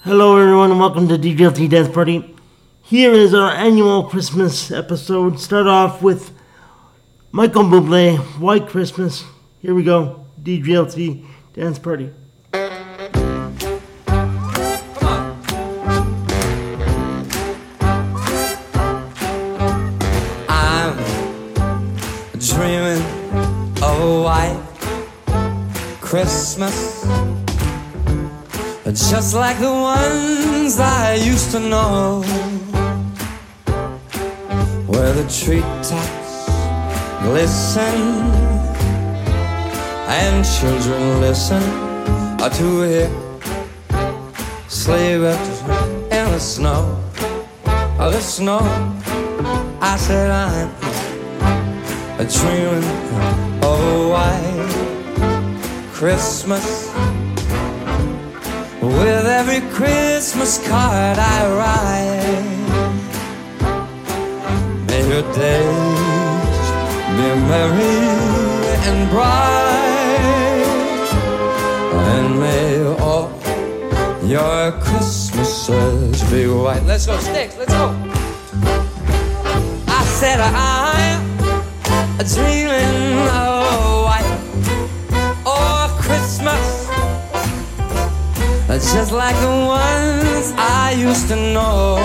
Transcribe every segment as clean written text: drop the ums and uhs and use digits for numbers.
Hello everyone and welcome to DJLT Dance Party. Here is our annual Christmas episode. Start off with Michael Bublé, White Christmas. Here we go, DJLT Dance Party. I'm dreaming of a white Christmas, just like the ones I used to know, where the treetops glisten and children listen to hear sleigh bells in the snow. The snow. I said I'm dreaming of a white Christmas, with every Christmas card I write. May your days be merry and bright, and may all your Christmases be white. Let's go, Sticks, let's go. I said I'm dreaming of a white Christmas, just like the ones I used to know,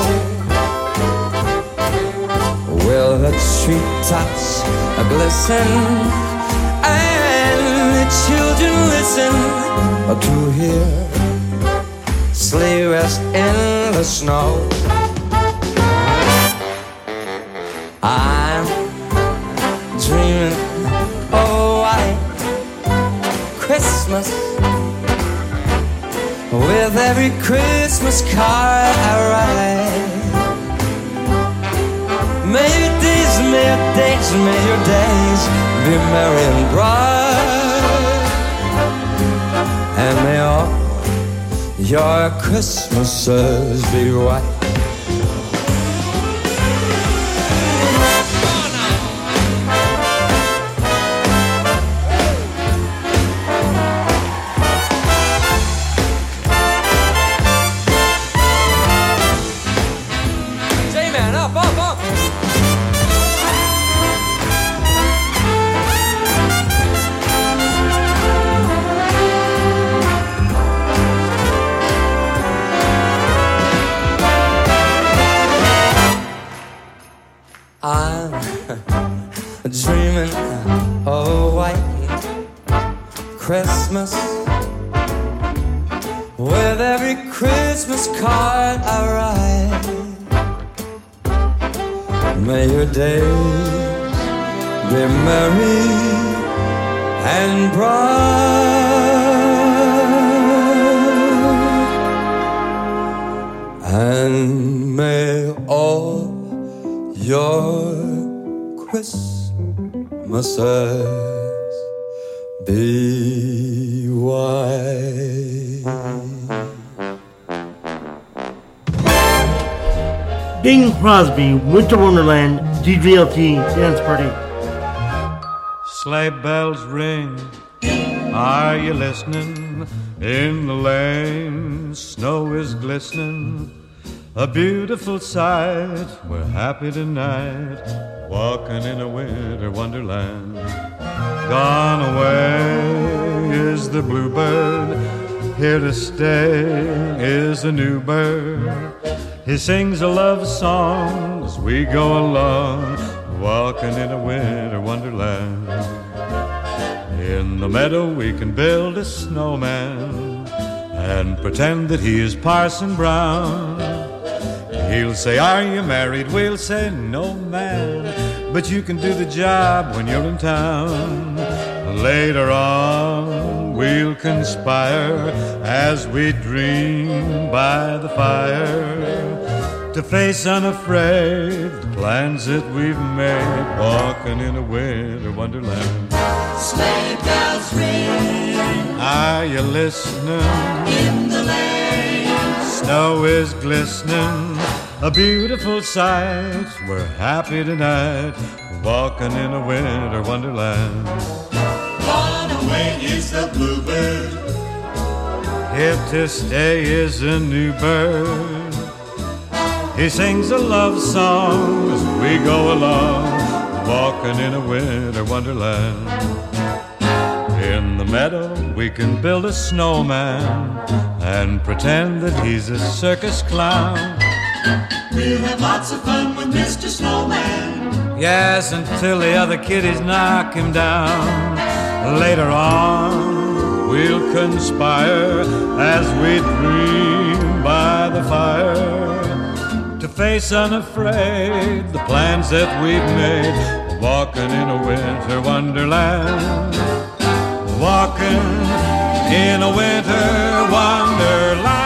where the treetops glisten and the children listen to hear sleigh rest in the snow. I'm dreaming of a white Christmas, with every Christmas card I write. May your days, may your days, may your days be merry and bright, and may all your Christmases be white. I'm dreaming of a white Christmas, with every Christmas card I write. May your days be merry and bright, and may all your Christmases be white. Bing Crosby, Winter Wonderland, DJLT Dance Party. Sleigh bells ring, are you listening? In the lane, snow is glistening. A beautiful sight, we're happy tonight, walking in a winter wonderland. Gone away is the bluebird, here to stay is a new bird. He sings a love song as we go along, walking in a winter wonderland. In the meadow we can build a snowman and pretend that he is Parson Brown. He'll say, are you married? We'll say, no, man, but you can do the job when you're in town. Later on, we'll conspire as we dream by the fire to face unafraid the plans that we've made, walking in a winter wonderland. Sleigh bells ring, are you listening? In the lane, snow is glistening, a beautiful sight. We're happy tonight, walking in a winter wonderland. Gone away is the bluebird, if this day is a new bird. He sings a love song as we go along, walking in a winter wonderland. In the meadow we can build a snowman and pretend that he's a circus clown. We'll have lots of fun with Mr. Snowman. Yes, until the other kiddies knock him down. Later on we'll conspire as we dream by the fire to face unafraid the plans that we've made, walking in a winter wonderland. Walking in a winter wonderland.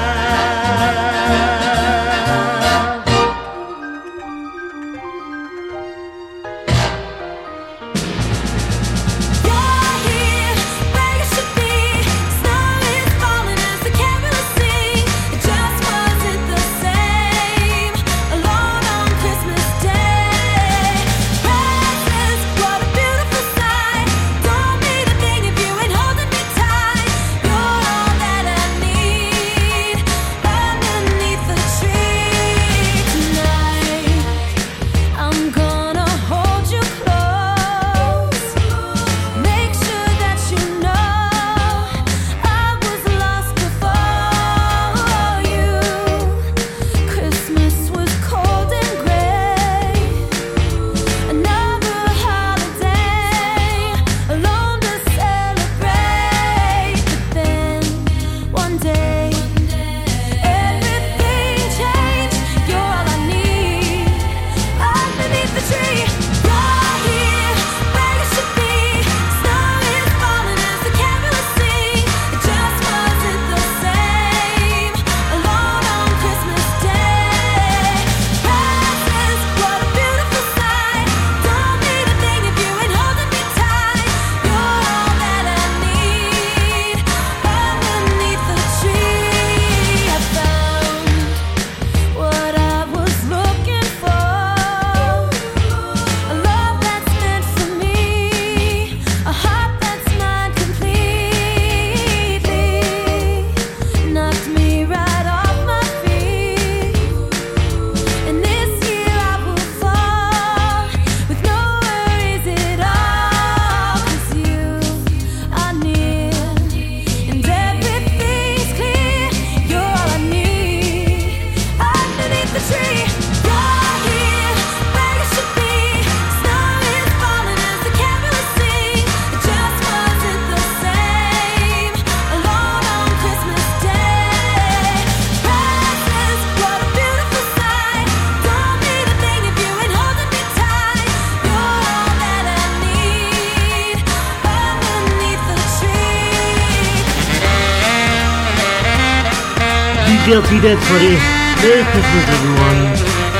DJLT Dance Party. Merry Christmas, everyone.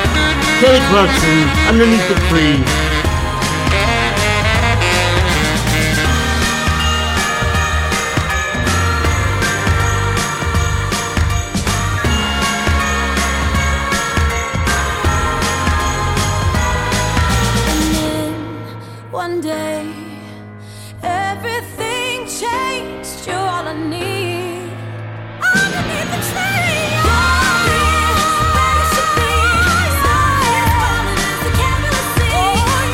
Kelly Clarkson, Underneath the Tree. And then one day, everything changed. You're all I need. Underneath the tree. You're here, where you should be. Snow is falling as the candles sing.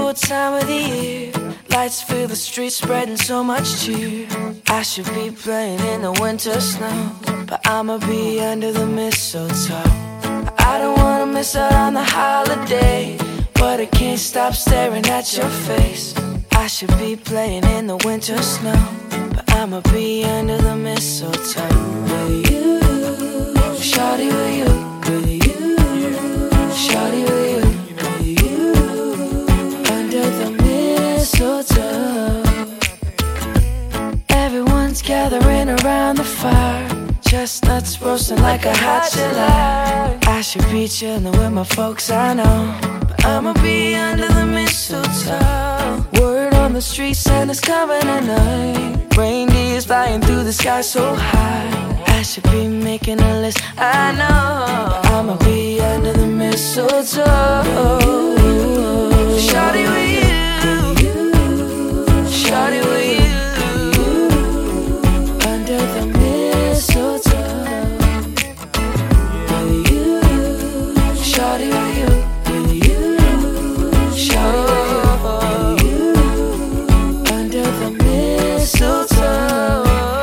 beautiful time of the year. Lights fill the streets, spreading so much cheer. I should be playing in the winter snow, but I'ma be under the mistletoe. I don't wanna miss out on the holiday, but I can't stop staring at your face. I should be playing in the winter snow, but I'ma be under the mistletoe. With you, shawty, with you, with you, shawty, with you, with you, under the mistletoe. Everyone's gathering around the fire, chestnuts roasting like a hot July. I should be chilling with my folks, I know, but I'ma be under the mistletoe. Word on the street, Santa's coming tonight. Reindeer's flying through the sky so high. I should be making a list, I know, but I'ma be under the mistletoe. Shawty with you, shawty with you, under the mistletoe. With you, shawty with you, with you, shawty with you, under the mistletoe.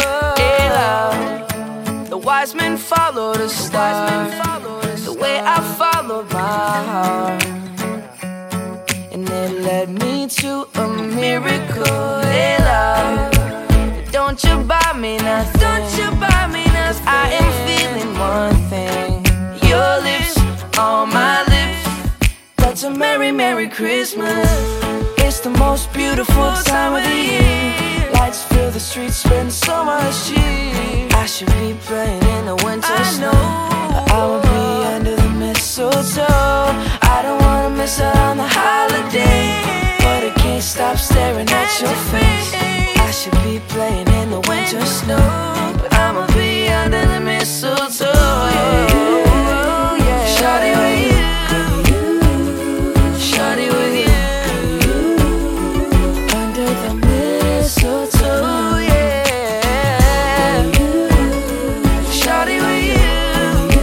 The wise men followed the star, the way I followed my heart, and it led me to a miracle. Hey love, don't you buy me nothing, don't you buy me nothing. I am feeling one thing, your lips on my lips. That's a merry, merry Christmas. It's the most beautiful time of the year. Lights fill the streets, spend so much cheer. I should be playing in the winter snow, but I will be under the mistletoe. I don't wanna miss out on the holiday, but I can't stop staring at your face. I should be playing in the winter snow, but I'ma be under the mistletoe. Shawty with you, shawty with you, under the mistletoe, yeah. Shawty with you,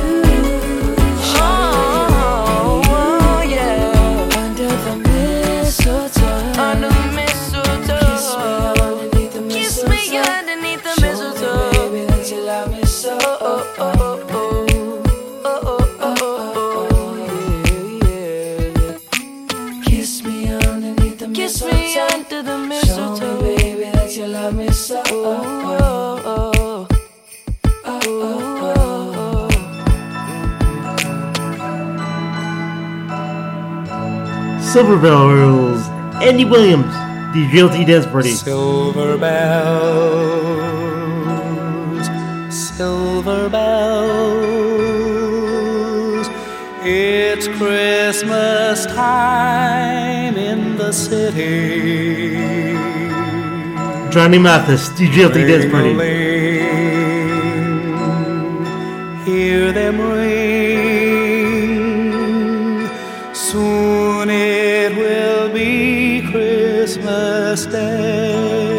oh yeah, under the mistletoe, under the mistletoe. Kiss me underneath the mistletoe, baby, that you love me so. Kiss me underneath the mistletoe. Kiss me under the mistletoe. Show me, baby, that you love me so. Silver Bells, Andy Williams, the Guilty Dance Party. Silver bells, silver bells, it's Christmas time in the city. Johnny Mathis, the Guilty Dance Party. Ring-a-ling, hear them ring. Soon it will be Christmas Day.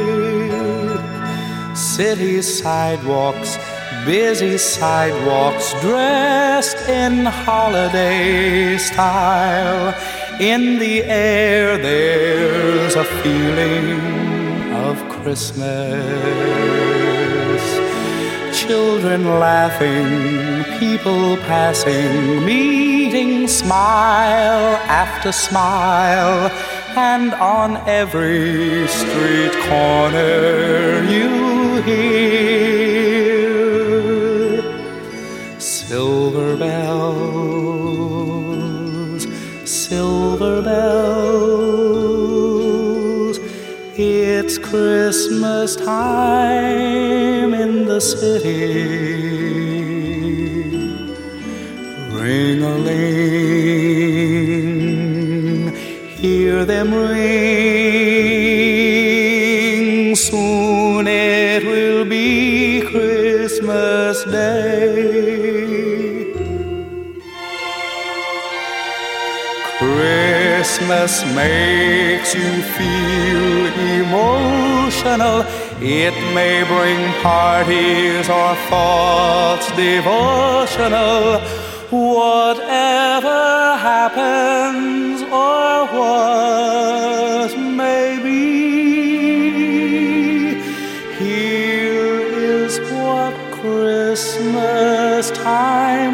City sidewalks, busy sidewalks, dressed in holiday style. In the air there's a feeling of Christmas. Children laughing, people passing, meeting smile after smile. And on every street corner you hear silver bells, silver bells. It's Christmas time in the city. Ring-a-ling, hear them ring. Soon it will be Christmas Day. Christmas makes you feel emotional. It may bring parties or thoughts devotional. whatever happens or what may be. Here is what Christmas time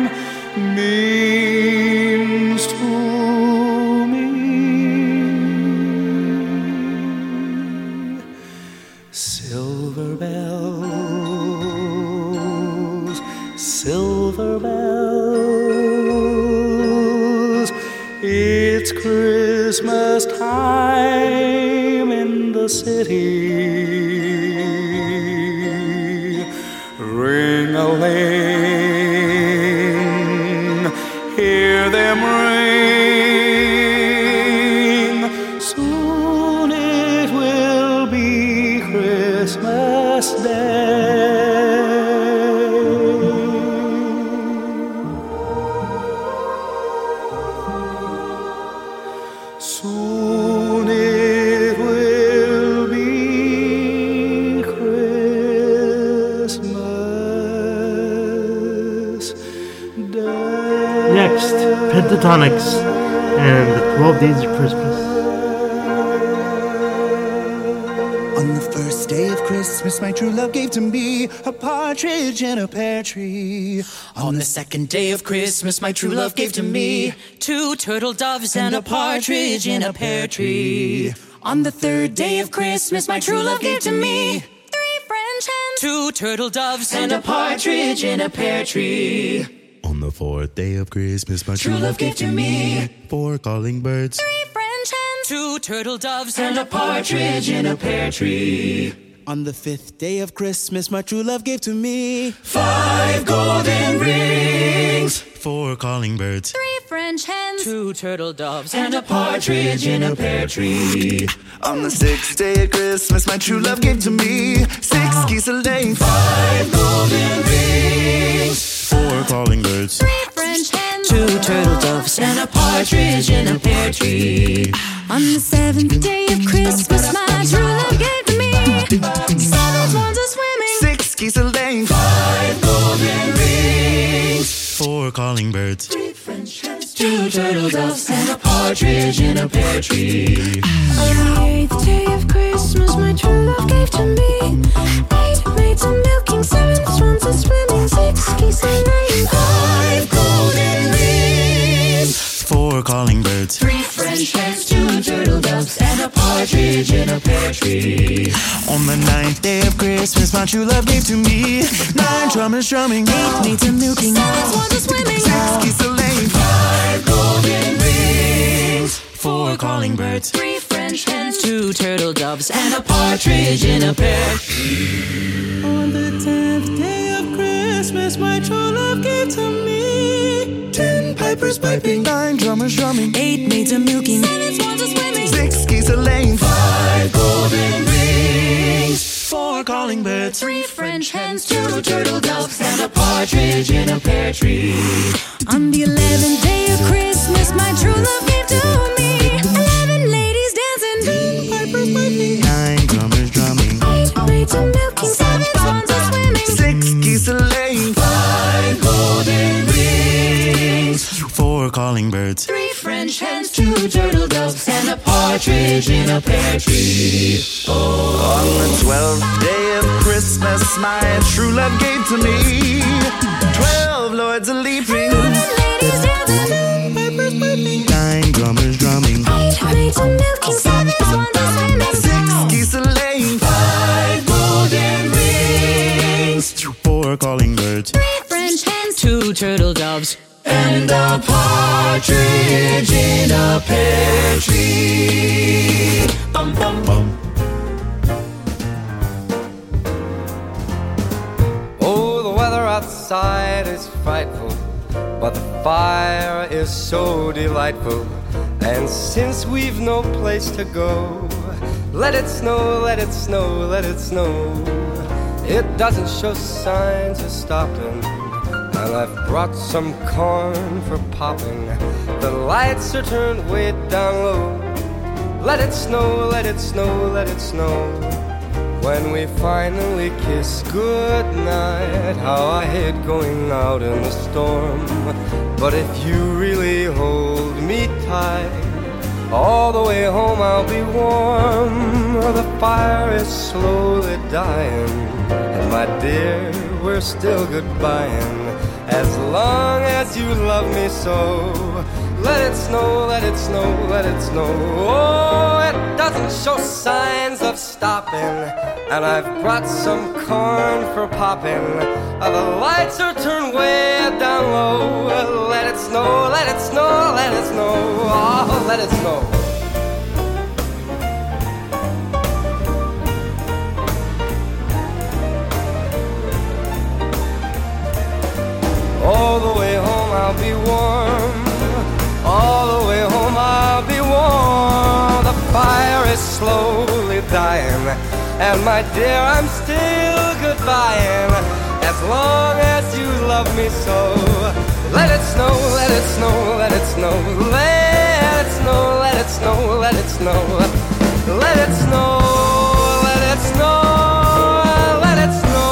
means to me. Silver bells, silver bells, it's Christmas time in the city. Ring-a-ling, hear them ring. Soon it will be Christmas Day. Soon it will be Christmas Day. Next, Pentatonics and the 12 Days of Christmas. On the first day of Christmas, my true love gave to me a partridge in a pear tree. On the second day of Christmas, my true love gave to me 2 turtle doves and a partridge in a pear tree. On the third day of Christmas, my true love gave to me 3 French hens, 2 turtle doves and a partridge in a pear tree. On the fourth day of Christmas, my true love gave to me 4 calling birds, 3 French hens, 2 turtle doves and a partridge in a pear tree. On the fifth day of Christmas, my true love gave to me 5 golden rings, 4 calling birds, 3 French hens, 2 turtle doves and a partridge in a pear tree. On the sixth day of Christmas, my true love gave to me 6 geese a-laying, 5 golden rings, 4 calling birds, 3 French hens, 2 turtle doves and a partridge in a pear tree. On the seventh day of Christmas, my true love gave to me 7 swans a swimming, 6 geese a-laying, 5 golden rings, 4 calling birds, 3 French hens, 2 turtle doves and a partridge in a pear tree. On the eighth day of Christmas, my true love gave to me 8 maids a milking, 7 swans a swimming, 6 geese a laying, 5 golden rings, 4 calling birds, 3 French hens, 2 turtle doves and a partridge in a pear tree. On the ninth day of Christmas, my true love gave to me 9 drummers drumming, 8 maids a milking, 7 swans a swimming, 6 geese a-laying, 5 golden rings, 4 calling birds, 3 French hens, 2 turtle doves and a partridge in a pear tree. On the 10th day of Christmas, my true love gave to me 10 pipers piping, 9 drummers drumming, 8 maids a milking, 7 swans a swimming, 6 geese a-laying, 5 golden rings, 4 calling birds, 3 French hens, 2 turtle doves and a partridge in a pear tree. On the 11th day of Christmas, my true love gave to me 11 ladies dancing, 10 pipers piping, 9 drummers drumming, 8 maids a milking, 7 swans a swimming, 6 geese a-laying, 5 golden rings, 4 calling birds, 3 French hens, 2 turtle doves and a partridge in a pear tree. On the 12th day of Christmas, my true love gave to me 12 lords a-leaping, 11 ladies dancing, pipers piping, 9 drummers drumming, 8 maids a milking, 7 swans a swimming, 6 geese a-laying, 5 golden rings, 4 calling birds, 3 French hens, 2 turtle doves and a partridge in a pear tree. Bum, bum, bum. Oh, the weather outside is frightful, but the fire is so delightful. And since we've no place to go, let it snow, let it snow, let it snow. It doesn't show signs of stopping, and I've brought some corn for popping. The lights are turned way down low. Let it snow, let it snow, let it snow. when we finally kiss goodnight. How I hate going out in the storm, but if you really hold me tight, all the way home I'll be warm. The fire is slowly dying, and my dear, we're still goodbying. As long as you love me so, let it snow, let it snow, let it snow. Oh, it doesn't show signs of stopping, and I've brought some corn for popping. The lights are turned way down low. Let it snow, let it snow, let it snow. Oh, let it snow. All the way home I'll be warm. All the way home I'll be warm. The fire is slowly dying, and my dear, I'm still goodbying. As long as you love me so, let it snow, let it snow, let it snow. Let it snow, let it snow, let it snow. Let it snow, let it snow, let it snow.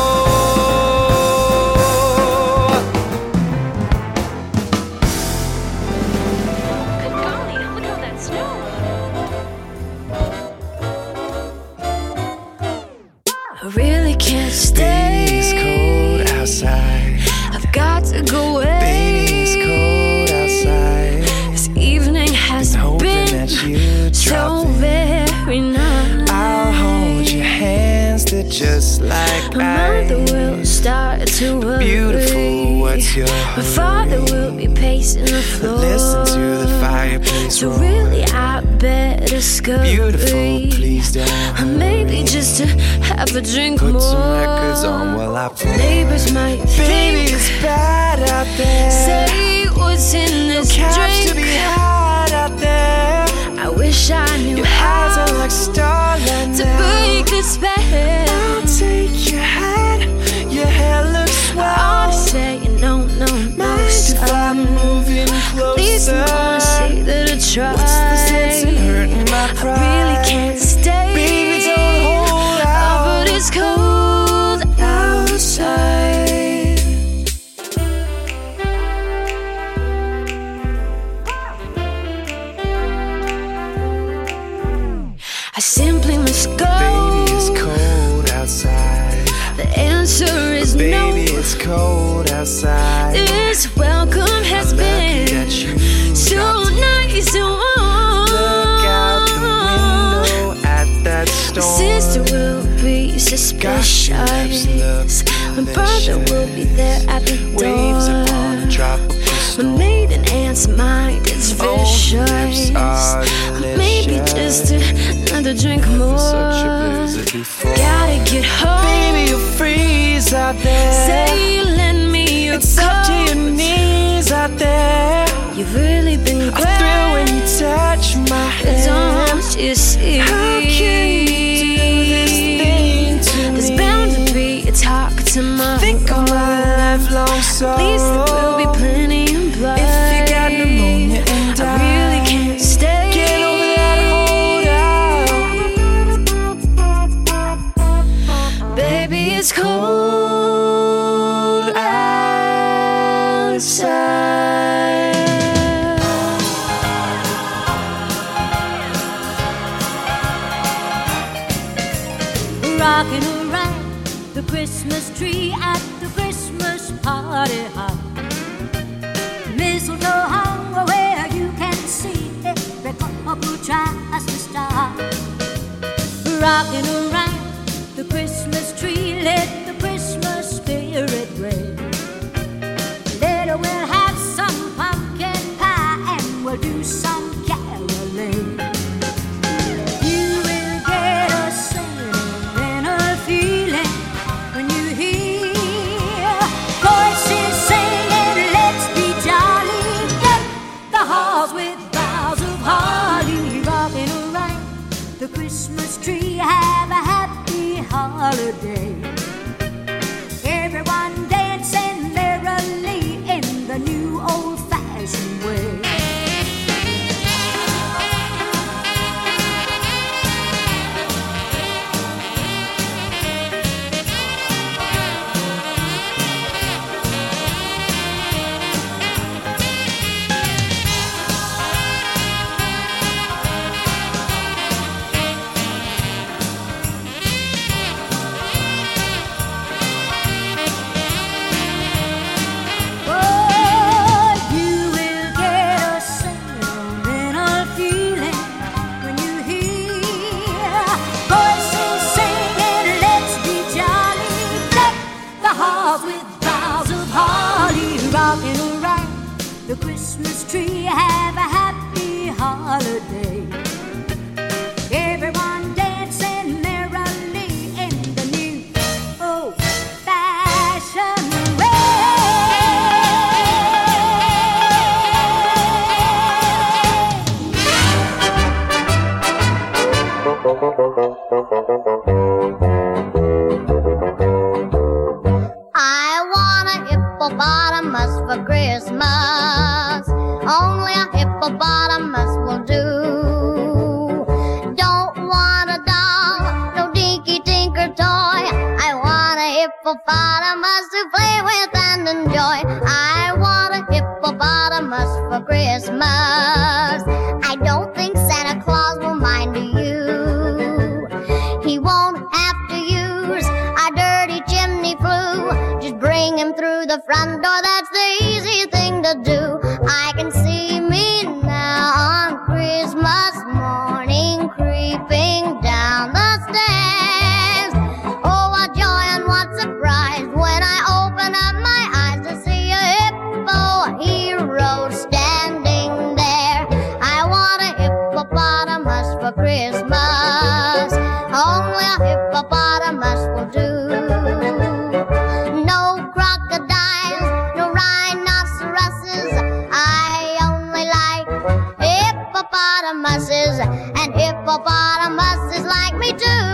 I really can't stay. It's cold outside. I've got to go away. Baby, it's cold outside. This evening has been so very nice. I'll hold your hands, they're just like My mother will start to worry. Beautiful, what's your My father will be pacing the floor. Listen to the fireplace So roar. really I better scurry. Beautiful, please don't hurry. Maybe just to have a drink Put more. some records on while I play. Neighbors might Baby, think it's bad out there. Say what's in this Cabs to drink. be had out there. I wish I knew Your how eyes are like starlight to now. break the spell. I'll take your hat. Your hair looks swell. I ought to say no, no, no. Mind if I'm moving At least I'm closer? gonna say that I tried. What's the sense in hurting my pride? I really can't stay. Baby, don't hold out. Oh, but it's cold outside. I simply must go. Baby, it's cold outside. The answer is Baby, no. it's cold outside. This welcome has I'm lucky been that you so got to nice and warm. look out the window at that storm. Sister will be Gosh, your lips look suspicious. My brother will be there at the Waves upon a door. tropical My storm. maiden aunt's mind is Oh, your lips vicious. are Maybe delicious. just another drink more. Such a blizzard before. Gotta get home. Baby, you'll freeze out there. Say, lend me your It's up to coat. your knees out there. You've really been I great. thrill when you touch my hand. Don't you see? How can you do this thing to There's me? bound to be a talk to my Think of my lifelong sorrow. At least there will be plenty of blood. If you got pneumonia and I really can't stay. Get over that hold out. Baby, it's cold outside. Rocking around the Christmas tree at the Christmas party hop. Mistletoe hung where you can see every couple tries to stop. Rocking around the Christmas tree, let the Christmas spirit reign. Later we'll have some pumpkin pie and we'll do some caroling. You will get a singing and a feeling when you hear voices singing, let's be jolly. Deck the halls with boughs of holly. Rocking around the Christmas tree, have a Christmas tree. Have a happy holiday. Everyone dancing merrily in the new old-fashioned I want a hippopotamus for Christmas. Only a hippopotamus will do. Don't want a doll, no dinky tinker toy. I want a hippopotamus to play with and enjoy. I want a hippopotamus for Christmas. I don't think Santa Claus will mind you. He won't have to use a dirty chimney flue. Just bring him through the front door, that's the easy thing to do. I can see me now on Christmas morning creeping down the stairs. Oh, what joy and what surprise when I open up my eyes to see a hippo hero standing there. I want a hippopotamus for Christmas. Only a hippopotamus will do. No crocodiles, no rhinoceroses. I only like hippopotamuses, and hippopotamuses like me too.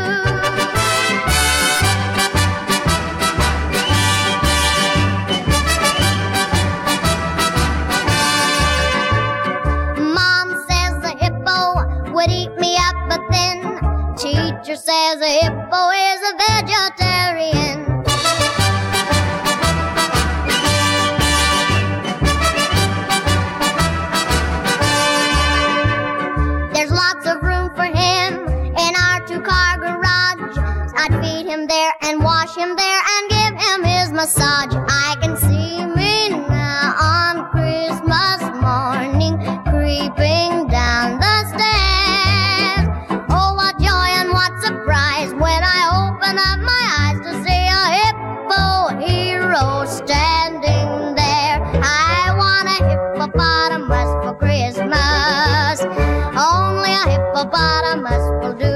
Mom says the hippo would eat me up, but then teacher says a hippo is a vegetarian. There's lots of room for him in our two-car garage. I'd feed him there and wash him there and give him his massage. I can see me now on Christmas morning creeping down the stairs. Oh, what joy and what surprise when I open up my eyes to see a hippo hero standing there. I want a hippopotamus for Christmas. Only a hippopotamus will do.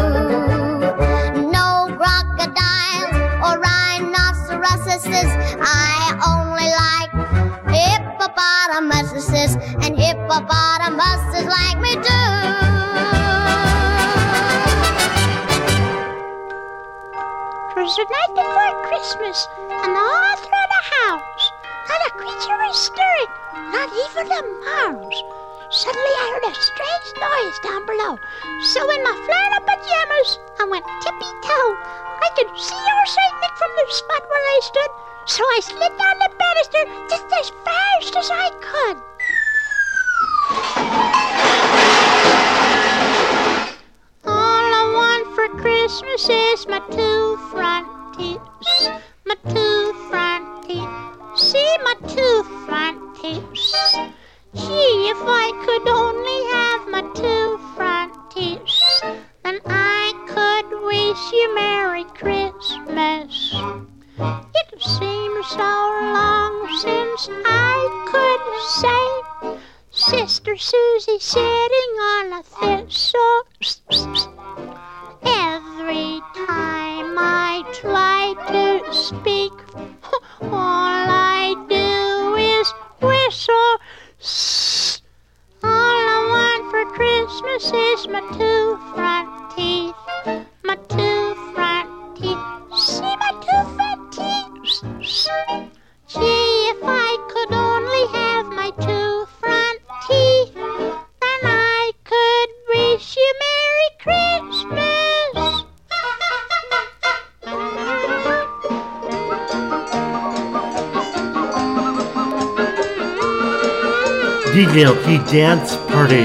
No crocodiles or rhinoceroses. I only like hippopotamuses, and hippopotamuses like me too. Twas the night before Christmas, and all through the house, not a creature was stirring, not even a mouse. Suddenly I heard a strange noise down below. So in my flannel pajamas, I went tippy-toe. I could see old St. Nick from the spot where I stood, so I slid down the banister just as fast as I could. All I want for Christmas is my two front teeth. My two front teeth. See my two front teeth. Gee, if I could only have my two front teeth, then I could wish you Merry Christmas. It seems so long since I could say Sister Susie sitting on a thistle. Every time I try to speak, all I do is whistle. All I want for Christmas is my two front teeth. My two front teeth. See my two front teeth. Gee, if I could only have my two front teeth, then I could wish you Merry Christmas. DJLT Dance Party.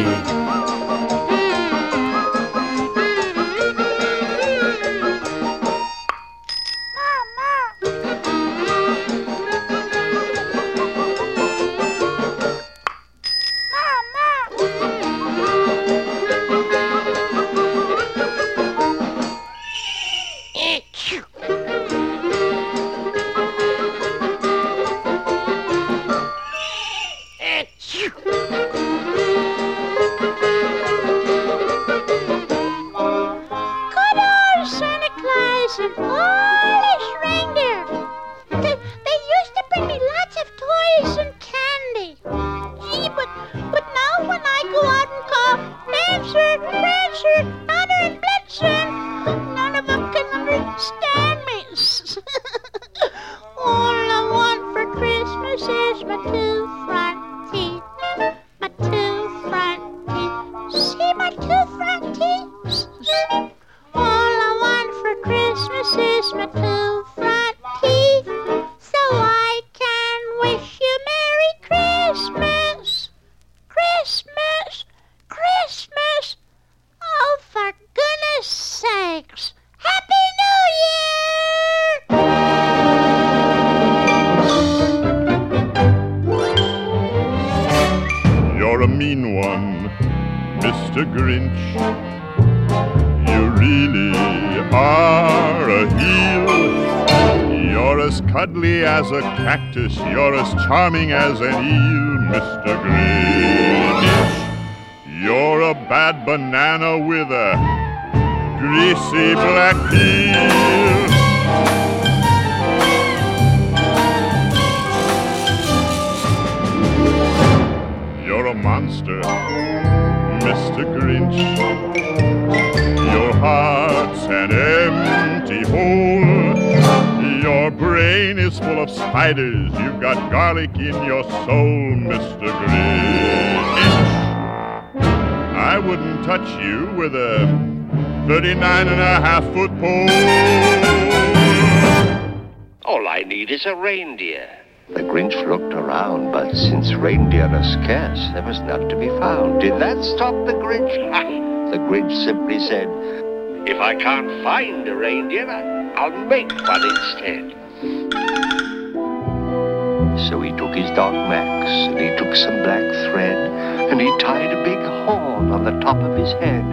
Mr. Grinch. You really are a heel. You're as cuddly as a cactus. You're as charming as an eel, Mr. Grinch. You're a bad banana with a greasy black peel. You're a monster, Mr. Grinch. Your heart's an empty hole. Your brain is full of spiders. You've got garlic in your soul, Mr. Grinch. I wouldn't touch you with a 39.5-foot pole. All I need is a reindeer. The Grinch looked around, but since reindeer are scarce, there was none to be found. Did that stop the Grinch? The Grinch simply said, if I can't find a reindeer, I'll make one instead. So he took his dog Max, and he took some black thread, and he tied a big horn on the top of his head.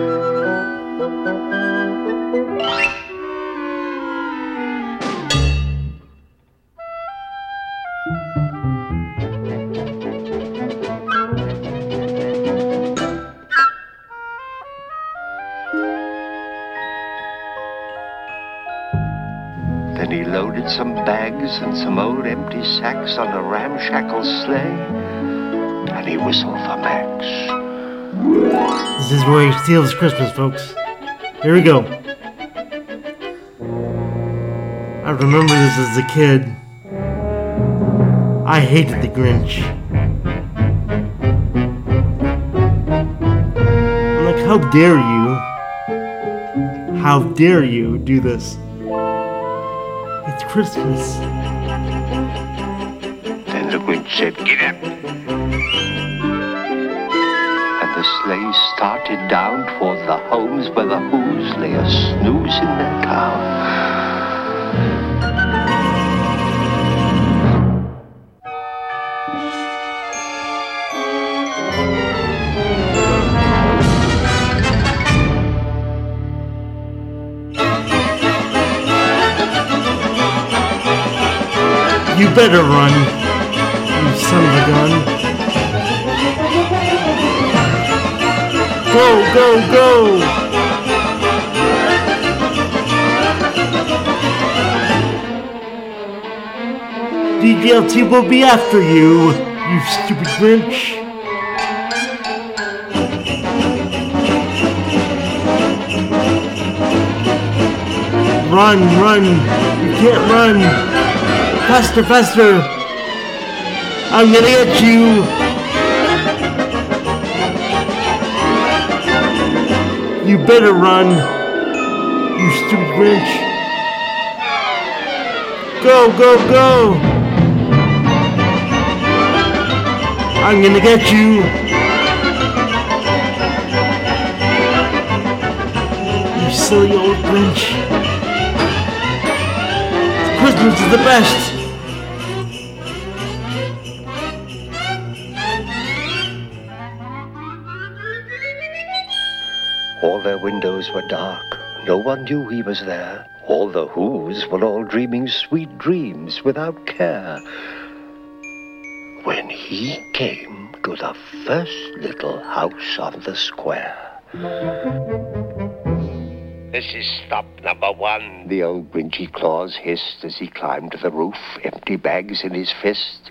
Then he loaded some bags and some old empty sacks on a ramshackle sleigh, and he whistled for Max. This is where he steals Christmas, folks. Here we go. I remember this as a kid. I hated the Grinch. I'm like, how dare you? How dare you do this? It's Christmas. Then the Grinch said, get up. And the sleigh started down toward the homes where the Who's lay a snooze in their town. You better run, you son of a gun. Go, go, go! DGLT will be after you, you stupid Grinch. Run, run! You can't run! Faster, faster! I'm gonna get you! You better run, you stupid Grinch! Go, go, go! I'm gonna get you! You silly old Grinch! Christmas is the best! All their windows were dark. No one knew he was there. All the Who's were all dreaming sweet dreams without care. When he came to the first little house on the square. This is stop number 1, the old Grinchy Claus hissed as he climbed to the roof, empty bags in his fist.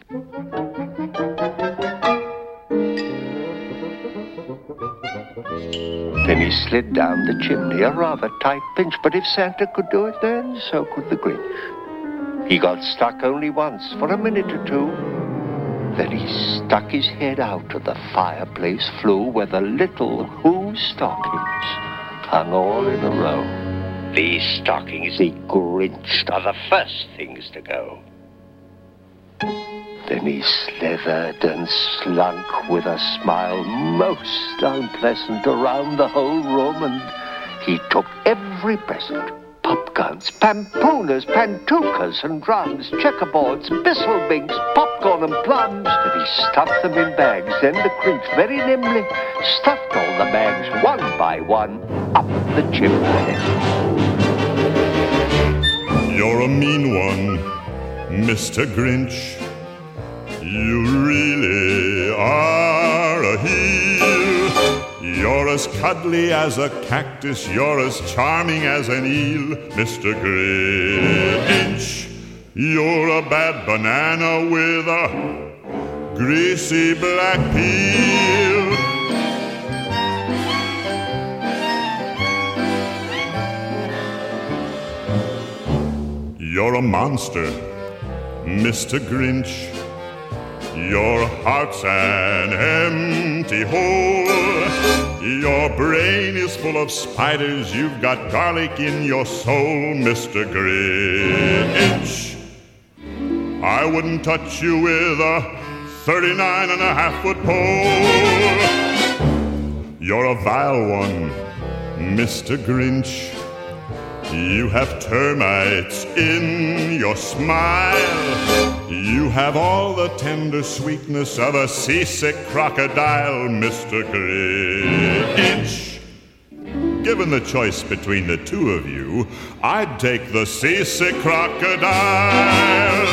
Then he slid down the chimney, a rather tight pinch, but if Santa could do it then, so could the Grinch. He got stuck only once, for a minute or two. Then he stuck his head out of the fireplace flue where the little Who stockings hung all in a row. These stockings, the Grinched, are the first things to go. Then he slithered and slunk with a smile most unpleasant around the whole room, and he took every present pop guns, pampooners, pantookas, and drums, checkerboards, bisselbinks, popcorn and plums. Then he stuffed them in bags. Then the Grinch very nimbly stuffed all the bags one by one up the chimney. You're a mean one, Mr. Grinch. You really are a heel. You're as cuddly as a cactus. You're as charming as an eel, Mr. Grinch. You're a bad banana with a greasy black peel. You're a monster, Mr. Grinch. Your heart's an empty hole. Your brain is full of spiders. You've got garlic in your soul, Mr. Grinch. I wouldn't touch you with a 39.5-foot pole. You're a vile one, Mr. Grinch. You have termites in your smile. You have all the tender sweetness of a seasick crocodile, Mr. Grinch. Given the choice between the two of you, I'd take the seasick crocodile.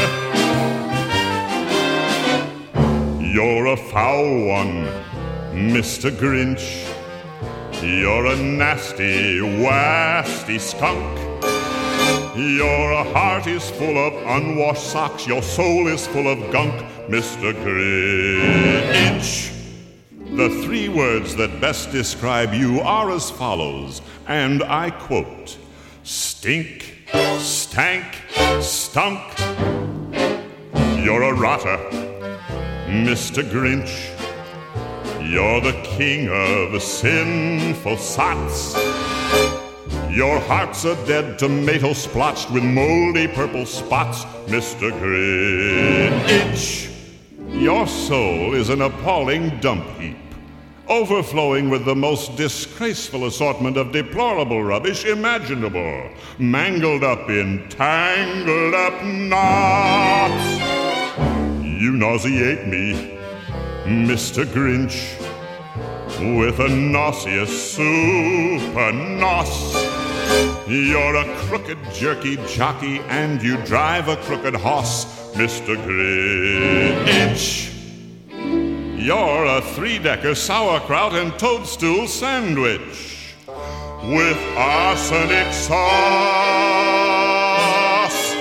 You're a foul one, Mr. Grinch. You're a nasty, wasty skunk. Your heart is full of unwashed socks. Your soul is full of gunk, Mr. Grinch. The three words that best describe you are as follows, and I quote: stink, stank, stunk. You're a rotter, Mr. Grinch. You're the king of sinful sots. Your heart's a dead tomato splotched with moldy purple spots, Mr. Grinch. Your soul is an appalling dump heap, overflowing with the most disgraceful assortment of deplorable rubbish imaginable, mangled up in tangled up knots. You nauseate me, Mr. Grinch, with a nauseous super nos. You're a crooked jerky jockey and you drive a crooked hoss, Mr. Grinch. You're a three-decker sauerkraut and toadstool sandwich with arsenic sauce.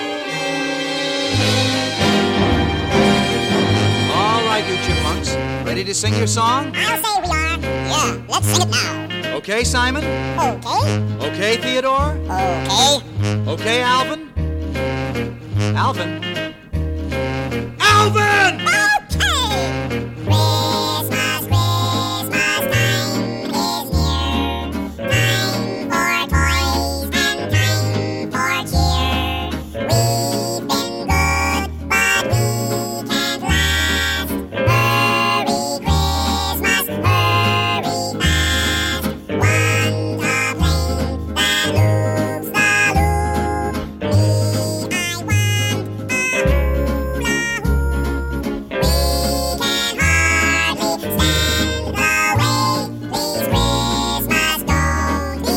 All right, you chipmunks, ready to sing your song? I'll say we are. Yeah, let's sing it now. Okay, Simon? Okay. Okay, Theodore? Okay. Okay, Alvin? Alvin? Alvin! Okay! Christmas, Christmas time is near. Time for toys and time for cheer. We've been good, but we can't last. Hurry, Christmas, hurry fast. One plane that loops the loop. Me, I want a hula hoop. We can hardly stand the wait. Please, Christmas, don't be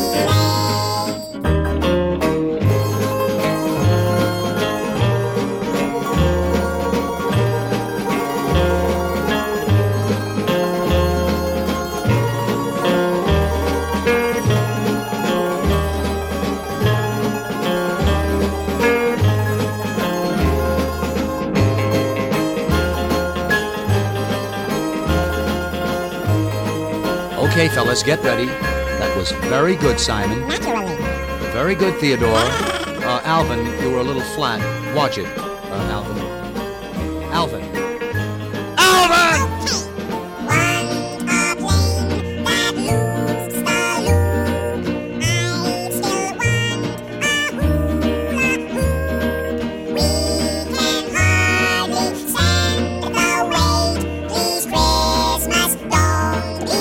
Okay, fellas, get ready. That was very good, Simon. naturally. Very good, Theodore. Alvin, you were a little flat. Watch it, Alvin. Alvin. Alvin!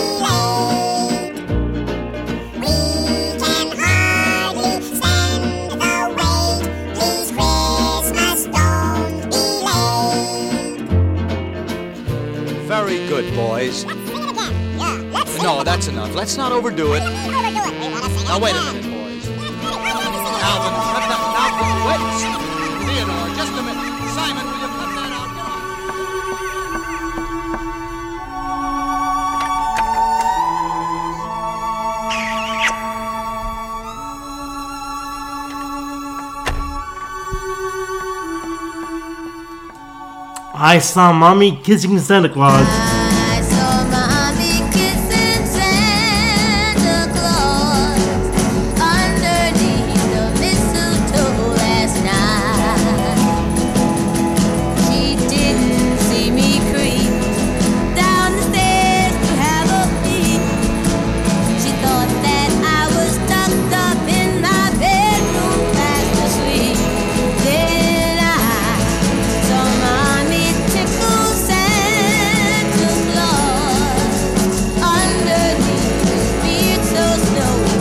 Christmas, don't be late. We can hardly stand boys. No, that's enough. Let's not overdo it. Now, wait a minute, boys. Alvin, cut that out. Wait. Theodore, just a minute. Simon, will you cut that out? I saw Mommy kissing Santa Claus. I saw Mommy kissing Santa Claus underneath the mistletoe last night. She didn't see me creep down the stairs to have a peek. She thought that I was tucked up in my bedroom fast asleep. Then I saw Mommy tickle Santa Claus underneath his beard so snowy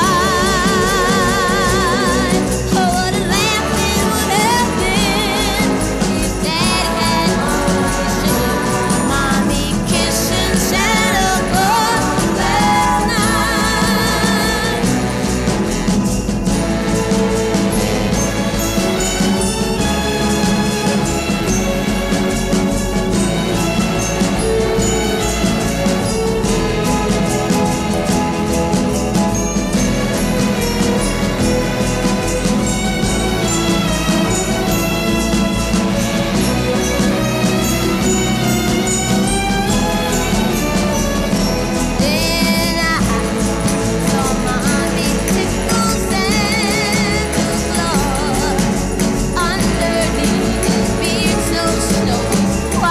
white. Oh, what a laugh it would have been if Daddy had only seen Mommy kissing Santa Claus last night. Then I saw Mommy tickle Santa Claus underneath his beard so snowy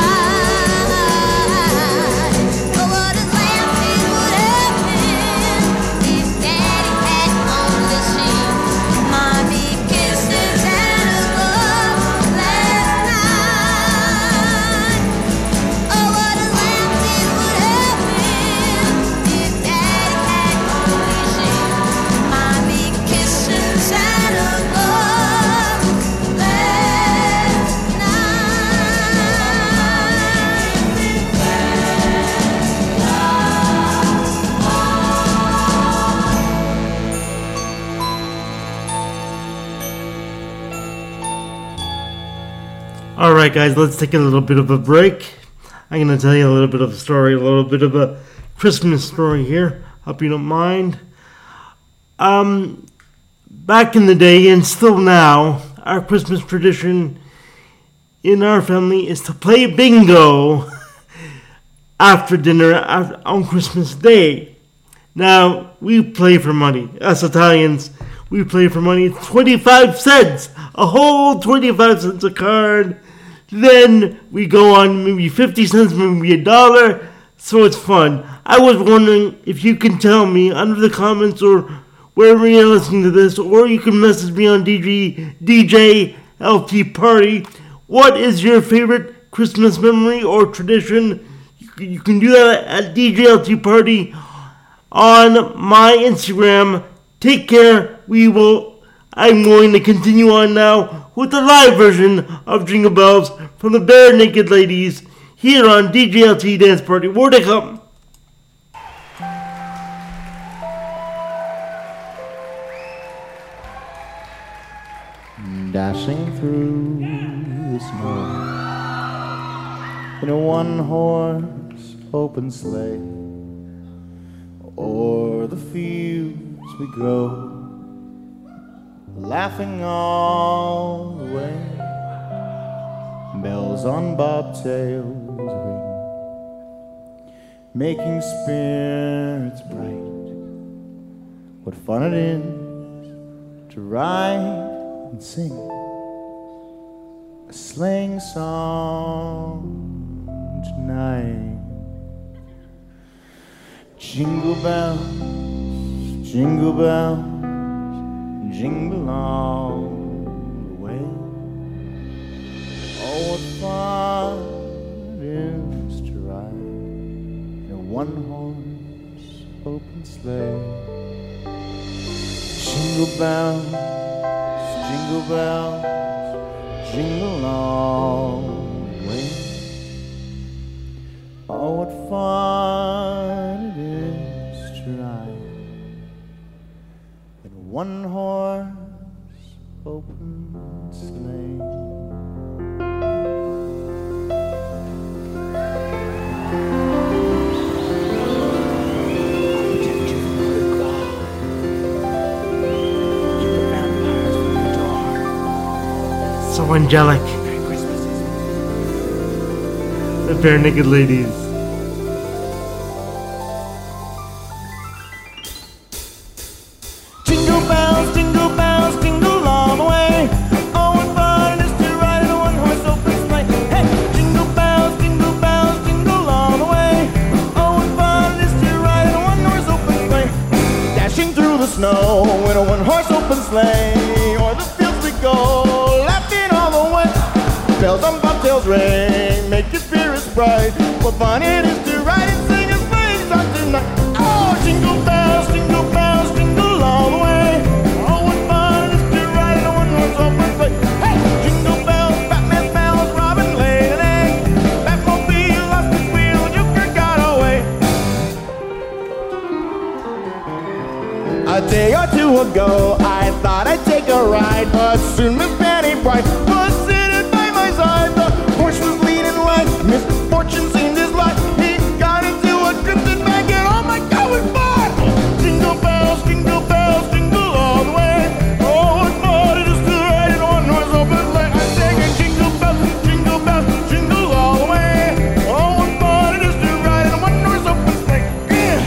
white. Oh, what a laugh it would have been if Daddy had only seen Mommy kissing Santa Claus last night. Oh, what a laugh it would have been if Daddy had only seen Mommy kissing Santa Claus last Alright, guys, let's take a little bit of a break. I'm going to tell you a little bit of a story, a little bit of a Christmas story here. Hope you don't mind. Back in the day, and still now, our Christmas tradition in our family is to play bingo after dinner on Christmas Day. Now, we play for money. Us Italians, we play for money. 25 cents! A whole 25 cents a card. Then we go on maybe 50 cents, maybe $1. So it's fun. I was wondering if you can tell me under the comments or wherever you're listening to this, or you can message me on DJ LT Party. What is your favorite Christmas memory or tradition? You can do that at DJ LT Party on my Instagram. Take care. I'm going to continue on now with the live version of Jingle Bells from the Bare Naked Ladies here on DJ LT Dance Party. Where they come. Dashing through the snow in a one-horse open sleigh, o'er the fields we go, laughing all the way. Bells on bobtails ring, making spirits bright. What fun it is to ride and sing a sleighing song tonight. Jingle bells, jingle bells, jingle all the way. Oh, what fun it is to ride in a one-horse open sleigh. Jingle bells, jingle bells, jingle all the way. Oh, what fun Angelic. The Bare Naked Ladies. Jingle bells, jingle all the way. Oh, what fun it is to ride in a one-horse open sleigh. Hey, jingle bells, jingle all the way. Oh, what fun it is to ride in a one-horse open sleigh. Dashing through the snow in a one-horse open sleigh. O'er the fields we go, laughing all the way. Bells on bobtails ring, make your spirits bright. What fun it is to ride and sing a sleighing song tonight. Oh, jingle bells, jingle all the way. Oh, what fun it is to ride in a one-horse open sleigh. Hey, jingle bells, Batman smells, Robin laid an egg. Batmobile lost its wheel, Joker got away. A day or two ago, I thought I'd take a ride, but soon Miss Fanny Bright was sitting by my side. The horse was leading like misfortune seemed his life. He got into a drifted bag and oh my God, we're fine. Jingle bells, jingle all the way. Oh, what fun it is to ride in a one-horse open sleigh. I'm singing jingle bells, jingle all the way. Oh, what fun it is to ride in a one-horse open sleigh. Yeah.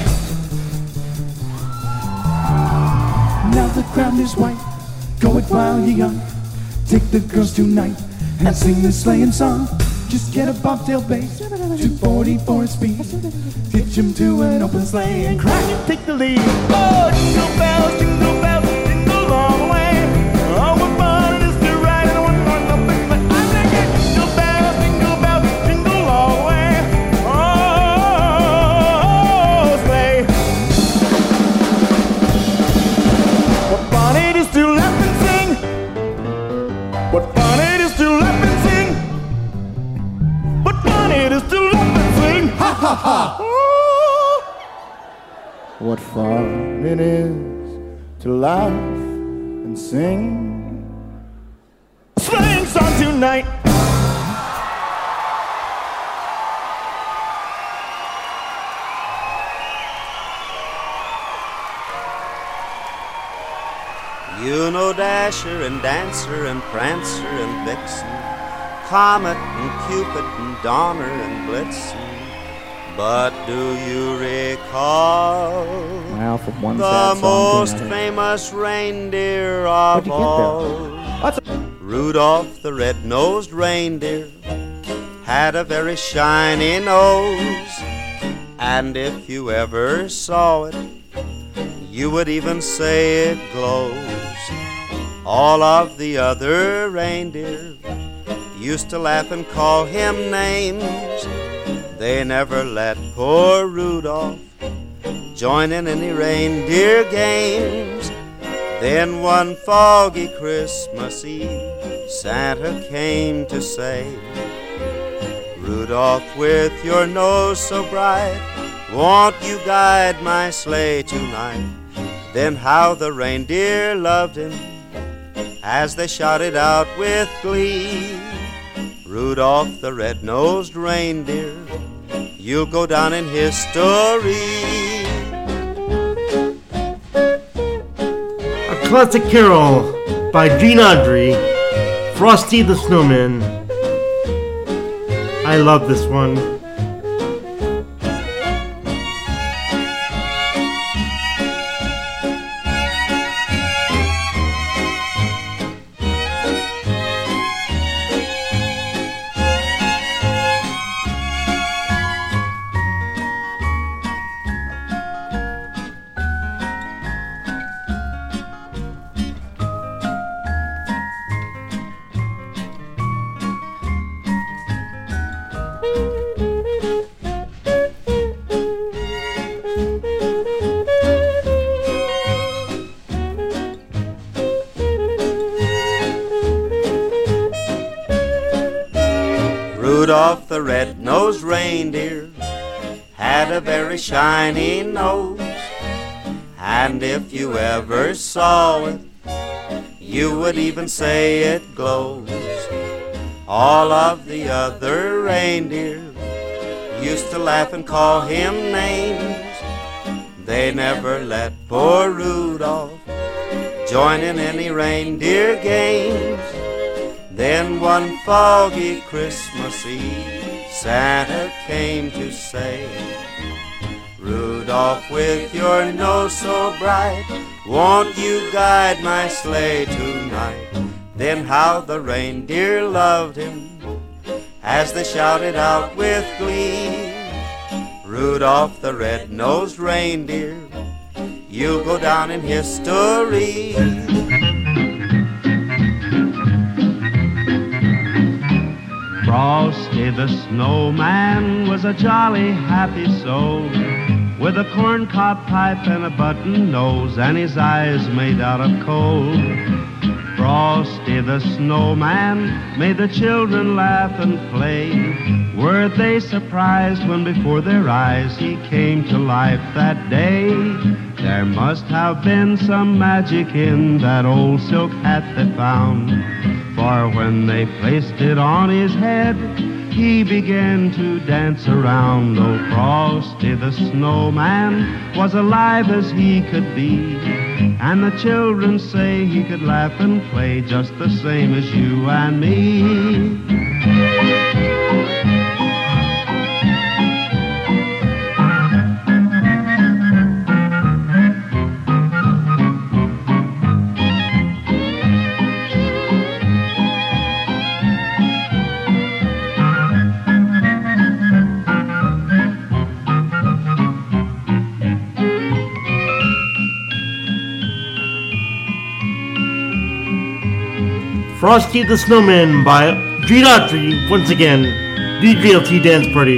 Now the ground is white, go it while you're young. Take the girls tonight and sing the sleighing song. Just get a bobtail bass, 244 speed. Hitch 'em to an open sleigh and crash and take the lead. Oh, jingle bells, jingle all the way. Oh, what fun it is to ride in a one-horse open sleigh. I'm singing jingle bells, jingle all the way. Oh, sleigh. What fun it is to laugh and sing. What fun it is to laugh and sing. What fun it is to laugh and sing. Ha ha ha. What fun it is to laugh and sing. Sleighing song tonight. You know Dasher and Dancer and Prancer and Vixen, Comet and Cupid and Donner and Blitzen. But do you recall Well, from one the sad song most to another. famous reindeer of What'd you all? get there? Rudolph the red-nosed reindeer had a very shiny nose, and if you ever saw it, you would even say it glows. All of the other reindeer used to laugh and call him names. They never let poor Rudolph join in any reindeer games. Then one foggy Christmas Eve, Santa came to say, Rudolph, with your nose so bright, won't you guide my sleigh tonight? Then how the reindeer loved him as they shouted out with glee, Rudolph the red-nosed reindeer, you'll go down in history. A classic carol by Gene Autry, Frosty the Snowman. I love this one. Rudolph the red-nosed reindeer had a very shiny nose, and if you ever saw it, you would even say it glows. All of the other reindeer used to laugh and call him names. They never let poor Rudolph join in any reindeer games. Then one foggy Christmas Eve, Santa came to say, Rudolph, with your nose so bright, won't you guide my sleigh tonight? Then how the reindeer loved him as they shouted out with glee, Rudolph the red-nosed reindeer, you'll go down in history. Frosty the Snowman was a jolly, happy soul, with a corncob pipe and a button nose, and his eyes made out of coal. Frosty the Snowman made the children laugh and play. Were they surprised when before their eyes he came to life that day? There must have been some magic in that old silk hat they found, for when they placed it on his head, he began to dance around. Oh, Frosty the Snowman was alive as he could be, and the children say he could laugh and play just the same as you and me. Frosty the Snowman by Gene Autry, once again, DJLT Dance Party.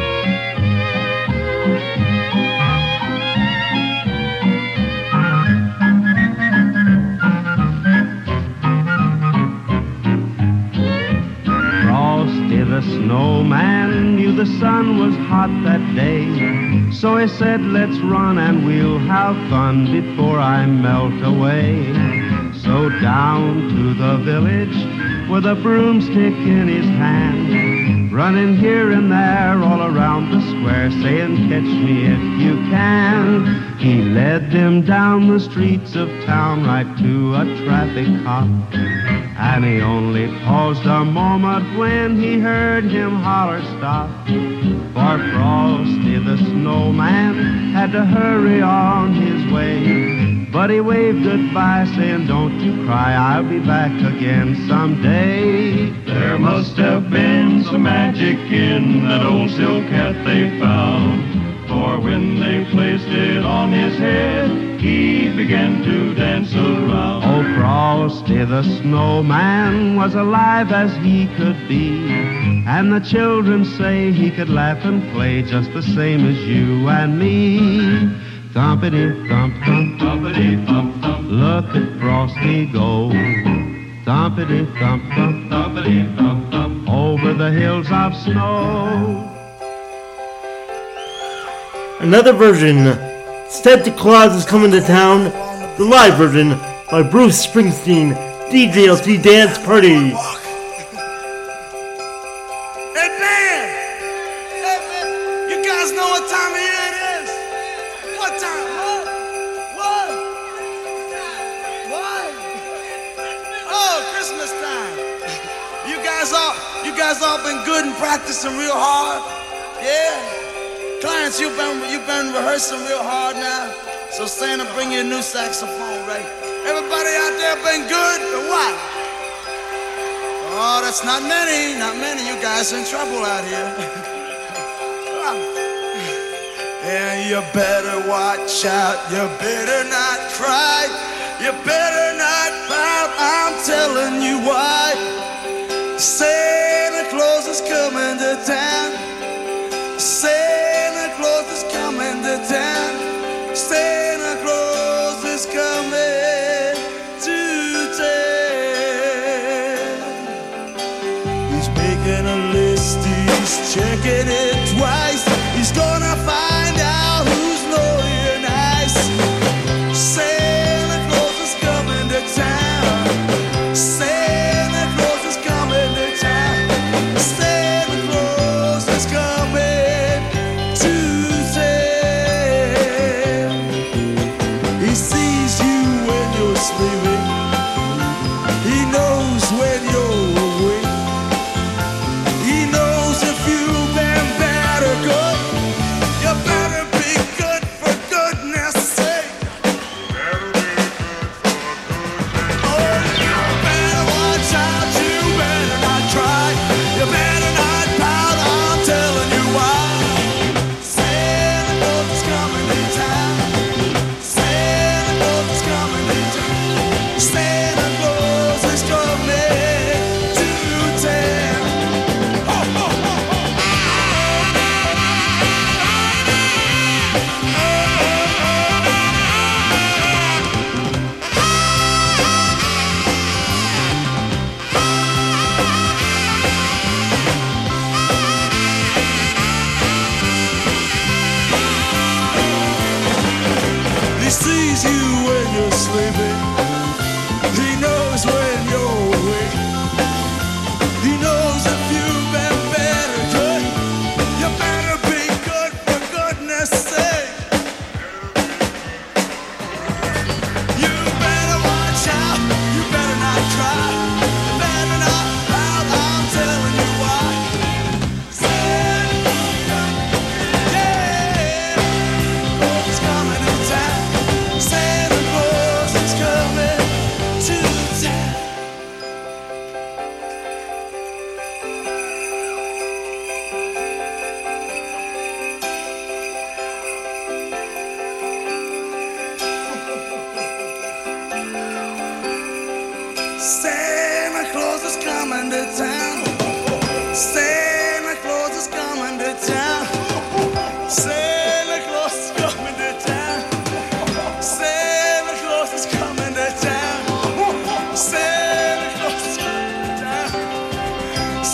Frosty the Snowman knew the sun was hot that day, so he said, let's run and we'll have fun before I melt away. So down to the village with a broomstick in his hand, running here and there all around the square, saying, catch me if you can. He led them down the streets of town right to a traffic cop, and he only paused a moment when he heard him holler, stop. For Frosty the Snowman had to hurry on his way, but he waved goodbye, saying, don't you cry, I'll be back again someday. There must have been some magic in that old silk hat they found, for when they placed it on his head, he began to dance around. Oh, Frosty the Snowman was alive as he could be, and the children say he could laugh and play just the same as you and me. Thumpity thump thump, thumpity thump thump, look at Frosty go. Thumpity thump thump, thumpity thump thump, over the hills of snow. Another version, Santa Claus is Coming to Town, the live version by Bruce Springsteen, DJLT Dance Party. Practicing real hard, yeah. Clients, you've been rehearsing real hard now. So Santa, bring you a new saxophone, right? Everybody out there been good or what? Oh, that's not many. You guys in trouble out here. And you better watch out. You better not cry. You better not pout. I'm telling you why. Santa Claus is coming to town. Santa Claus is coming to town. Santa Claus is coming to town. He's making a list, he's checking it twice. He's gonna find out who's naughty or nice. Santa Claus is coming to town. Santa Claus is coming to town. Santa Claus is coming to town. He sees you when you're sleeping. He knows when you're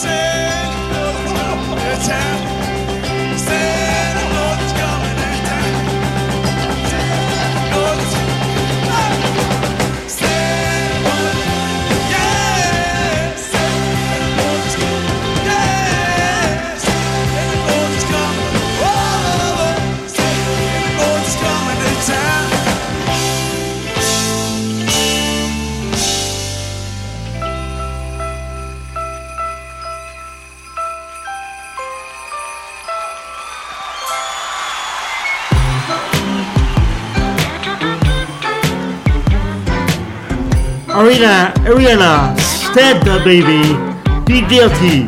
Ariana, Santa Baby, DJLT.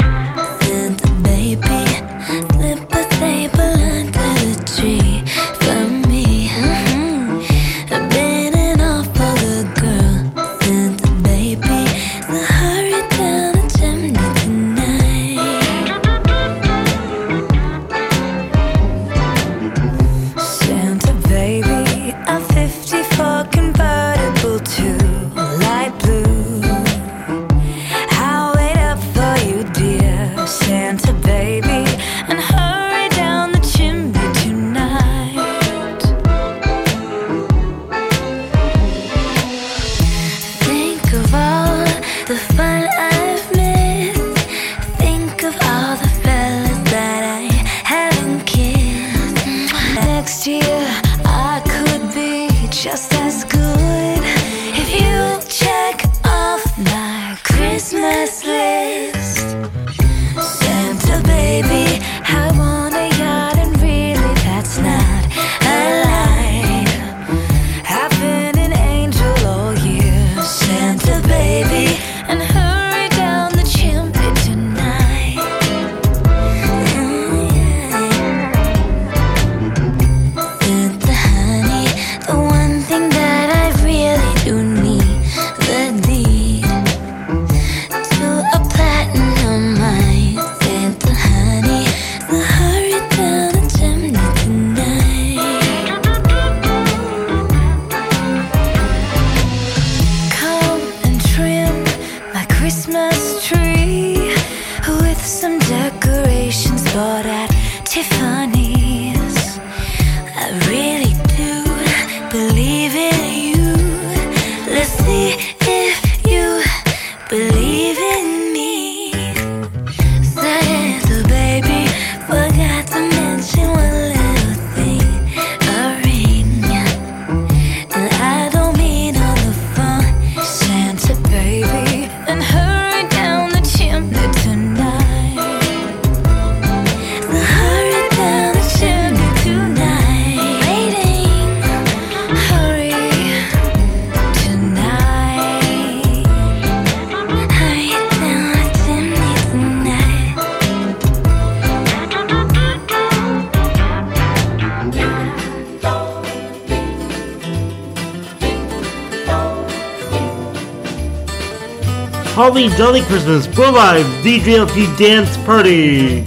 Holly Jolly Christmas Pro Live DJLT Dance Party.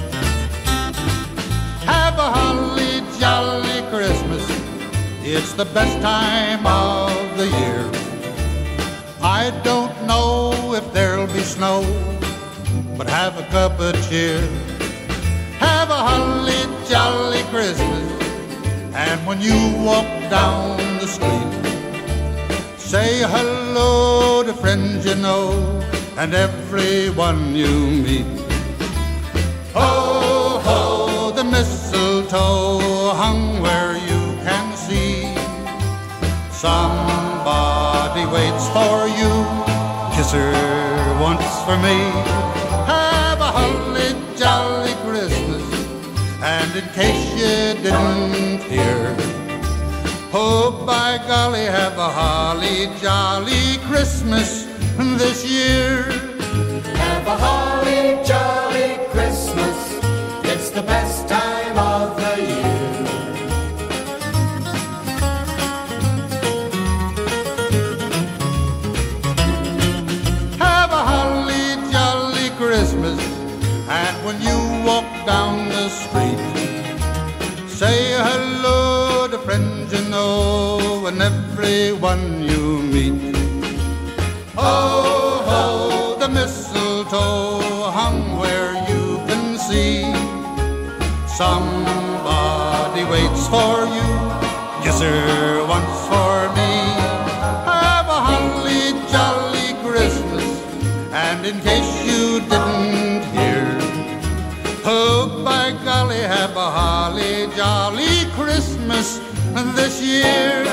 Have a holly jolly Christmas. It's the best time of the year. I don't know if there'll be snow, but have a cup of cheer. Have a holly jolly Christmas. And when you walk down the street, say hello to friends you know and everyone you meet. Ho, ho, the mistletoe hung where you can see. Somebody waits for you, kiss her once for me. Have a holly jolly Christmas, and in case you didn't hear, oh, by golly, have a holly jolly Christmas this year. Have a holly jolly Christmas. It's the best time of the year. Have a holly jolly Christmas. And when you walk down the street, say hello to friends you know and everyone you meet. Ho, ho, the mistletoe hung somewhere you can see. Somebody waits for you, yes sir, once for me. Have a holly jolly Christmas, and in case you didn't hear, oh by golly, have a holly jolly Christmas this year.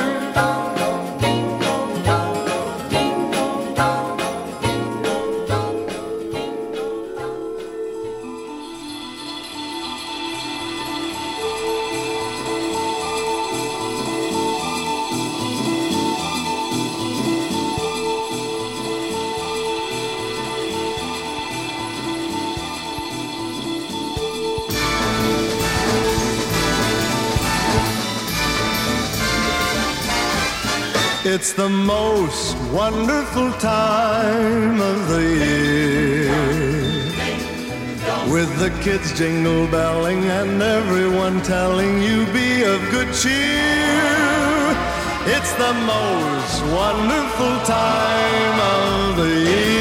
It's the most wonderful time of the year, with the kids jingle belling and everyone telling you be of good cheer. It's the most wonderful time of the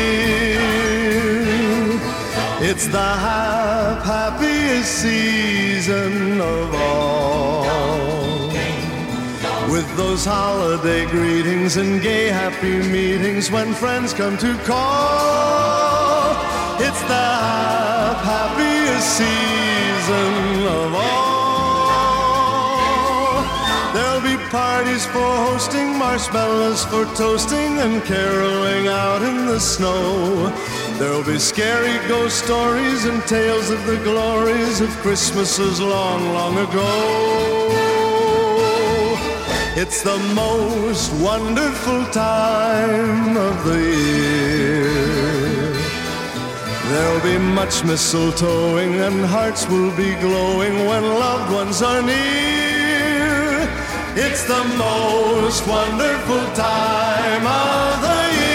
year. It's the happiest season of all, with those holiday greetings and gay happy meetings when friends come to call. It's the happiest season of all. There'll be parties for hosting, marshmallows for toasting, and caroling out in the snow. There'll be scary ghost stories and tales of the glories of Christmases long, long ago. It's the most wonderful time of the year. There'll be much mistletoeing and hearts will be glowing when loved ones are near. It's the most wonderful time of the year.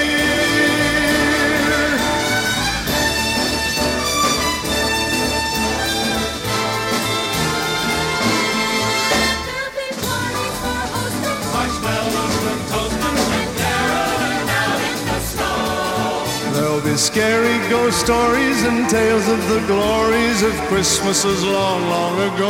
There'll be scary ghost stories and tales of the glories of Christmases long, long ago.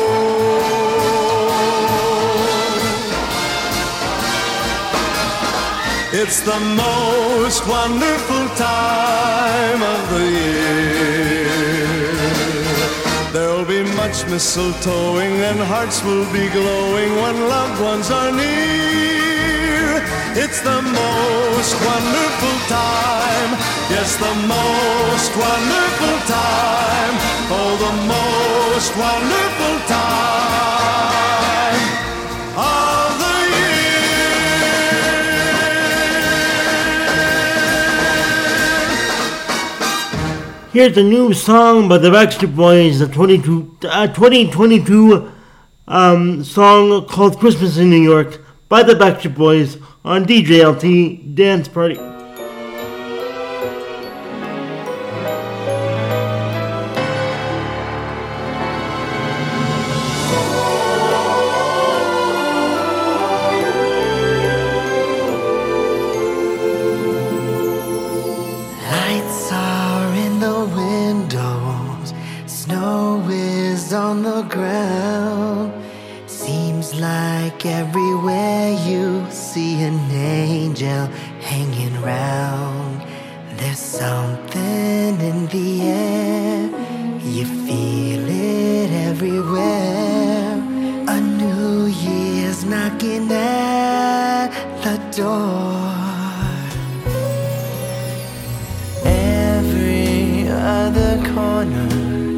It's the most wonderful time of the year. There'll be much mistletoeing and hearts will be glowing when loved ones are near. It's the most wonderful time, yes, the most wonderful time, oh, the most wonderful time of the year. Here's a new song by the Backstreet Boys, the 2022 song called Christmas in New York by the Backstreet Boys on DJLT Dance Party. Lights are in the windows, snow is on the ground. Seems like everywhere you see an angel hanging round. There's something in the air, you feel it everywhere. A new year's knocking at the door. Every other corner,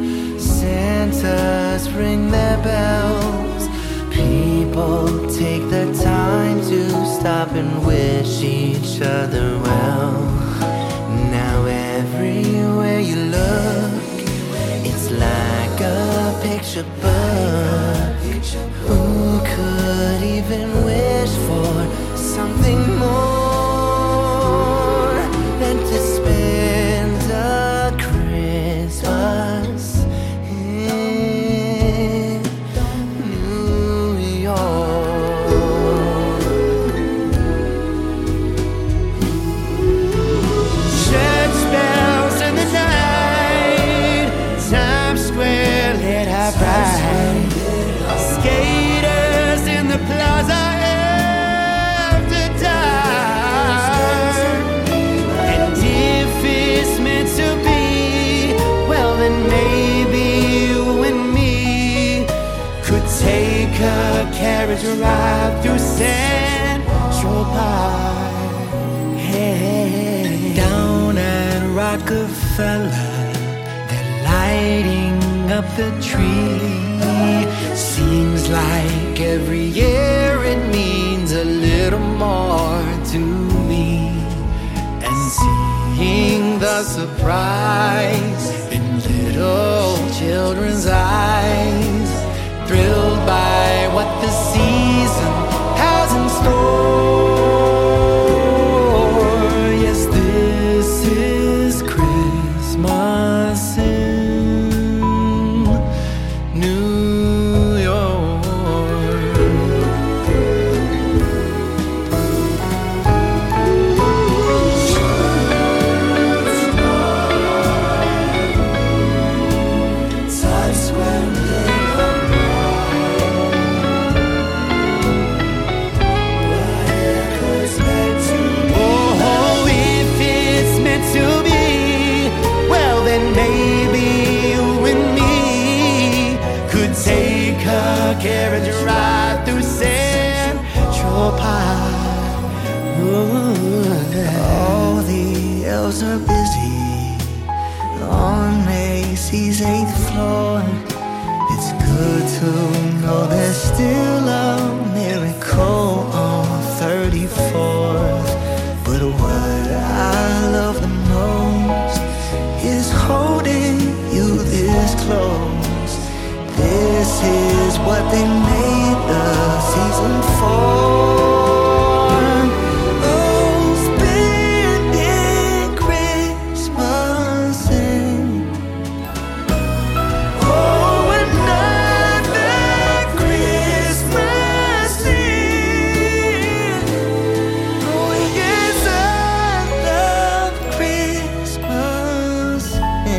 Santas ring their bells. People take the time to stop and wish each other well. Now everywhere you look, it's like a picture book. Who could even wish for something more than to spend a Christmas in New York? Church bells in the night, drive through Central Park. Hey. Down at Rockefeller, they're lighting up the tree. Seems like every year it means a little more to me. And seeing the surprise in little children's eyes, thrilled by what the season has in store. Yes, this is Christmas in New York. Times when they oh, if it's meant to be, well then maybe you and me could take a carriage ride through Central Park. All the elves are busy on Macy's 8th floor. It's good to know there's still a miracle on 34th. But what I love the most is holding you this close. This is what they made the season for. Oh, spending Christmas in oh, another Christmas Eve. Oh, yes, I love Christmas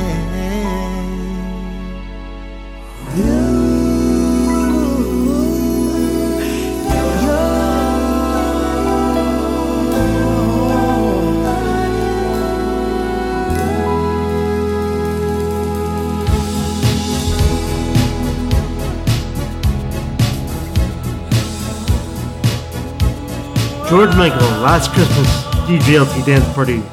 George Michael, Last Christmas, DJLT Dance Party.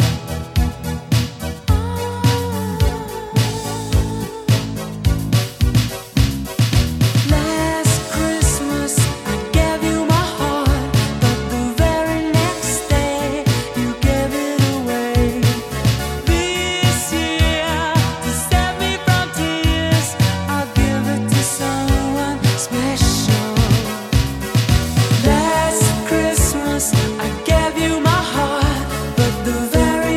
Last Christmas I gave you my heart, but the very next day you gave it away. This year, to save me from tears, I'll give it to someone special. Last Christmas I gave you my heart, but the very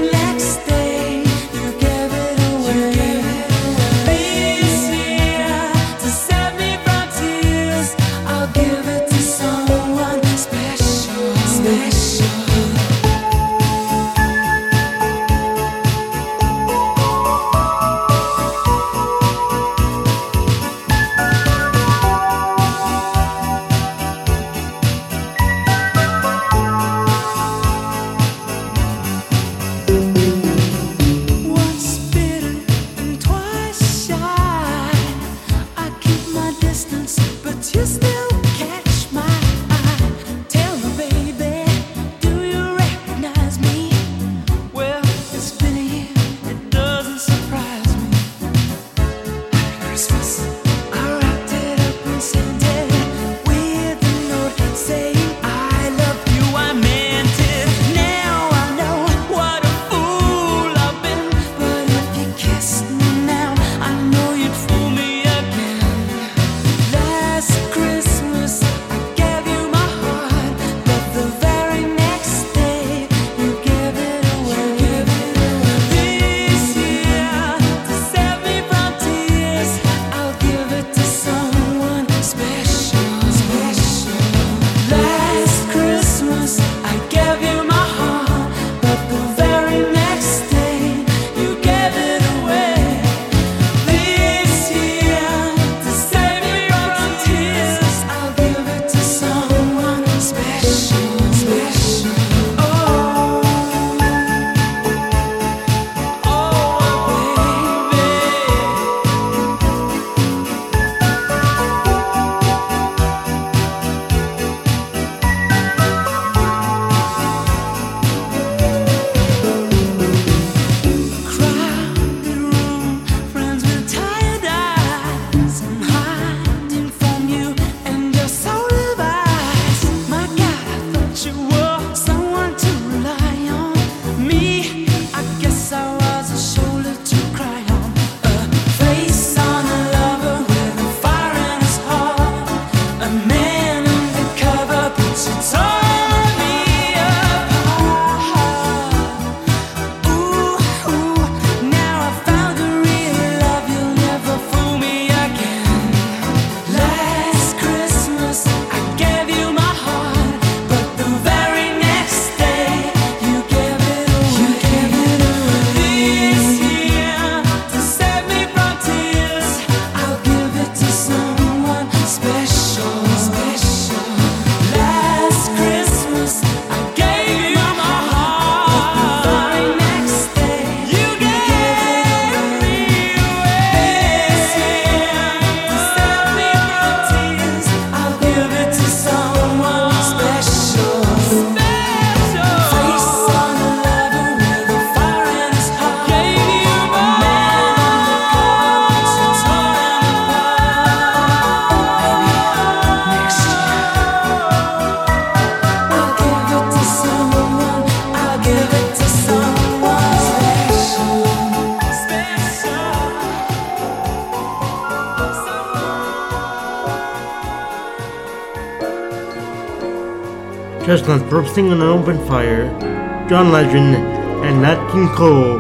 chestnuts roasting on an open fire, John Legend, and Nat King Cole.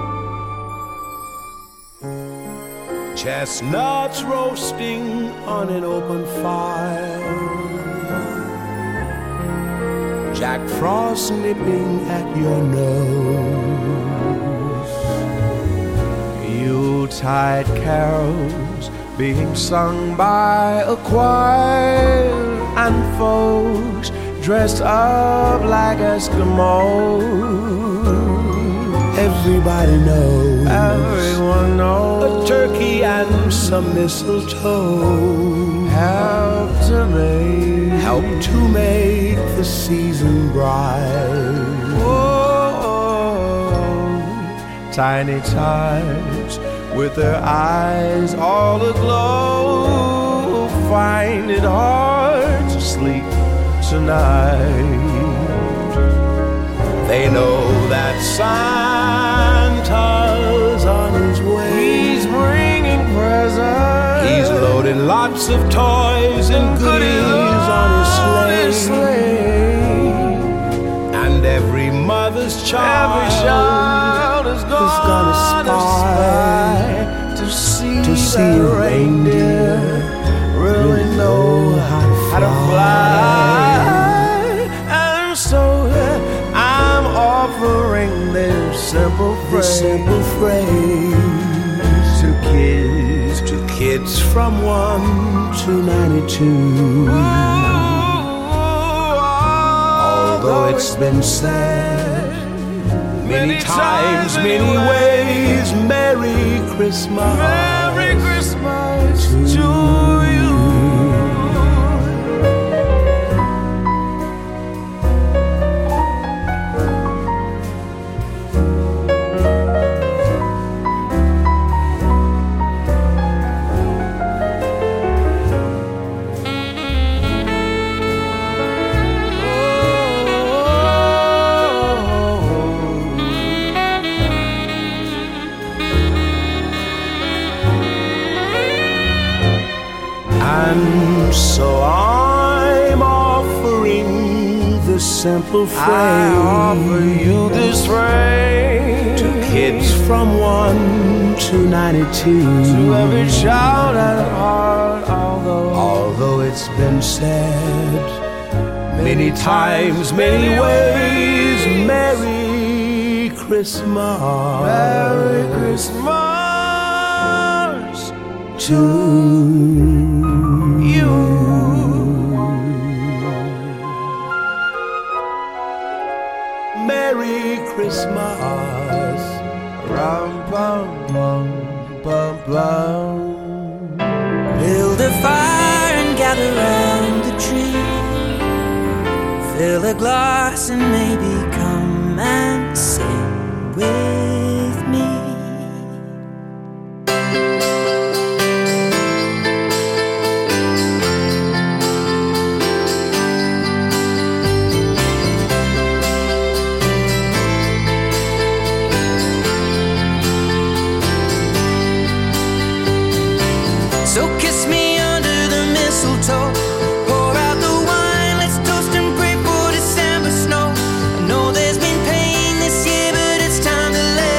Chestnuts roasting on an open fire, Jack Frost nipping at your nose, Yuletide carols being sung by a choir, and folks dressed up like Eskimos. Everybody knows, everyone knows, a turkey and some mistletoe help to make the season bright. Whoa, tiny tots with their eyes all aglow find it hard to sleep tonight. They know that Santa's on his way. He's bringing presents. He's loaded lots of toys and goodies on his sleigh. And every mother's child is gonna spy to see that reindeer really know how to fly. And so I'm offering this simple phrase to kids from 1 to 92. Although it's been said many times, many ways, Merry Christmas, Merry Christmas to you. And so I'm offering this simple phrase. I offer you this phrase to kids from 1 to 92. To every child at heart, although it's been said many times, many ways, Merry Christmas, Merry Christmas to you. Merry Christmas, rum bum bum bum bum. Build a fire and gather round the tree. Fill a glass and maybe come and sing with me. So kiss me under the mistletoe. Pour out the wine, let's toast and pray for December snow. I know there's been pain this year, but it's time to let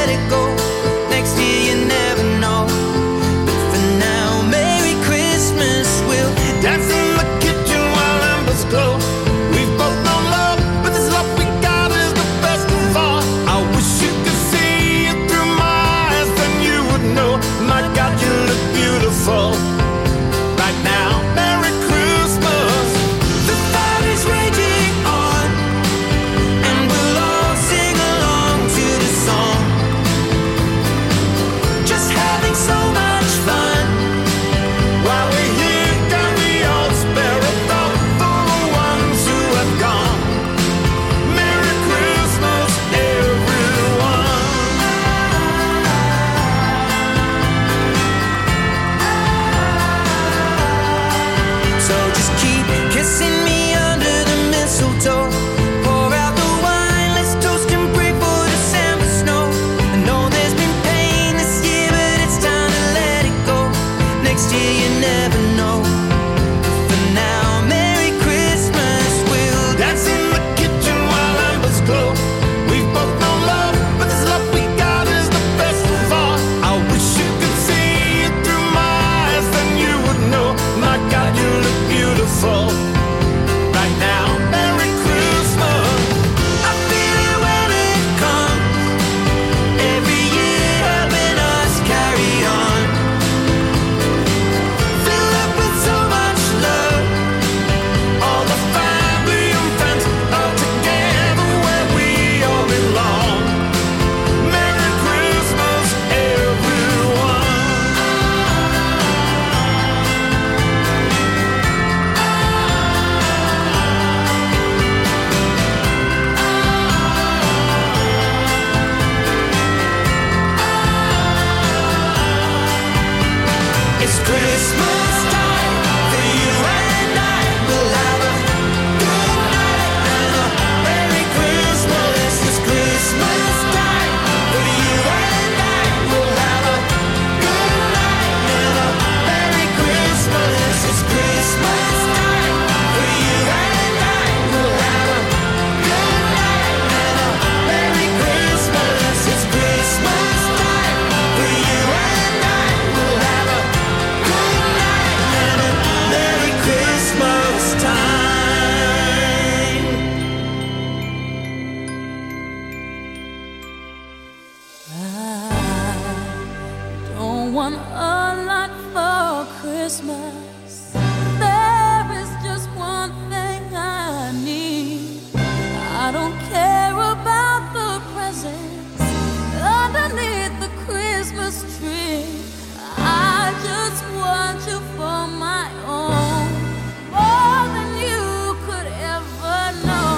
want a lot for Christmas. There is just one thing I need. I don't care about the presents underneath the Christmas tree. I just want you for my own, more than you could ever know.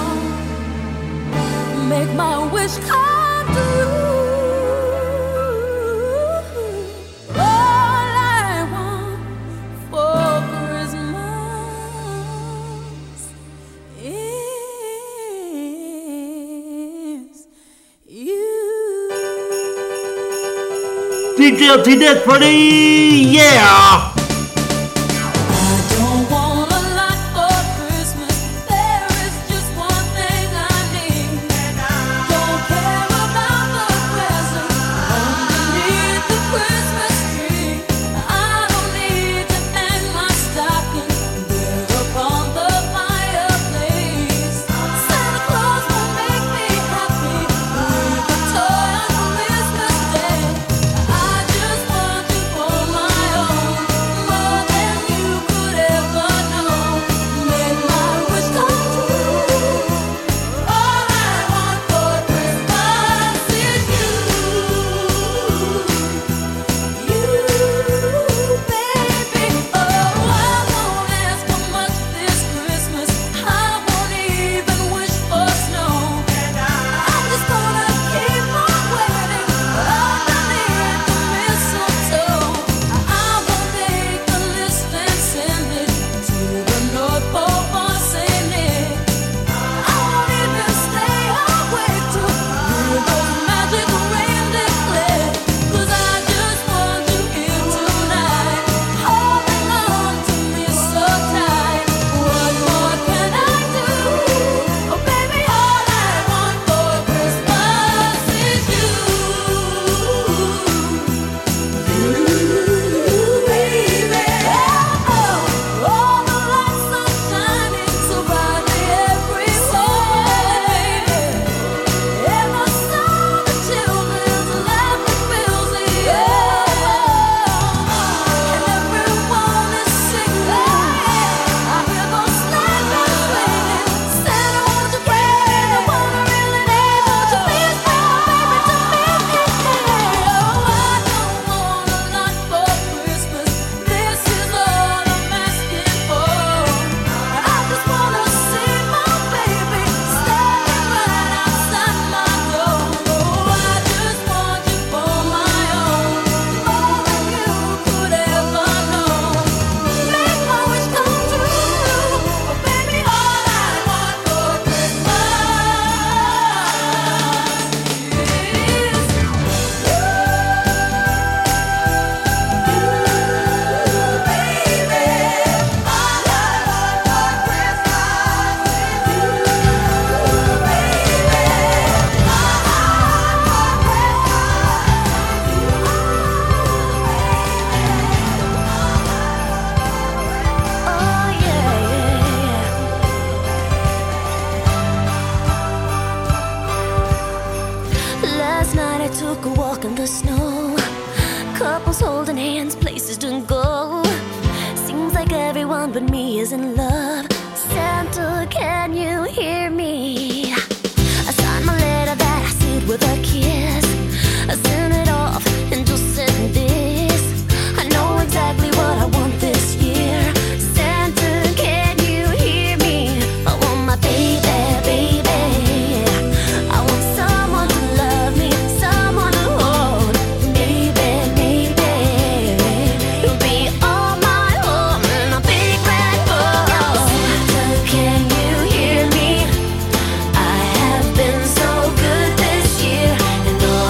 Make my wish come true. All I want for Christmas is you. DJLT Dance Party, yeah! Don't want a lot for Christmas. There is just one thing I need. Don't care about the presents underneath the Christmas tree. I don't need to hang my stocking there upon the fireplace. Santa Claus will make me happy with a toy on Christmas Day. I just want you for my own, more than you could ever know. Make my wish come true. All I want for Christmas is you, baby. Oh, I won't ask for much this Christmas. I won't even wish for snow. I'm just gonna keep on waiting underneath the mistletoe. I will make a list and send it to the North Pole for Saint Nick. I won't even stay awake to hear those magic reindeer play. 'Cause I just want you here tonight, holding on to me so tight. What more can I do? Oh baby, all I want for Christmas is you, baby. Oh, all the lights are shining so brightly everywhere, and the sound of children's laughter fills the air, and everyone is singing. I hear those sleigh bells ringing. Santa, won't you please? I wanna really need. Won't you please bring my baby to me? Oh, I don't want a lot for Christmas. This is all I'm asking for. I just wanna see my baby standing right outside my door. Oh, I just want you for my own, more than you could ever know. Make my wish come true. Oh, baby, all I want for Last night I took a walk in the snow. Couples holding hands, places to go. Seems like everyone but me is in love. Santa, can you hear me? I signed my letter that I sealed with a kiss. I sent it off and just said this: I know exactly what I want this year. Santa, can you hear me? I want my baby, baby. I want someone to love me, someone to hold. Maybe, maybe you'll be all my home in a big red bowl. Santa, can you hear me? I have been so good this year, and all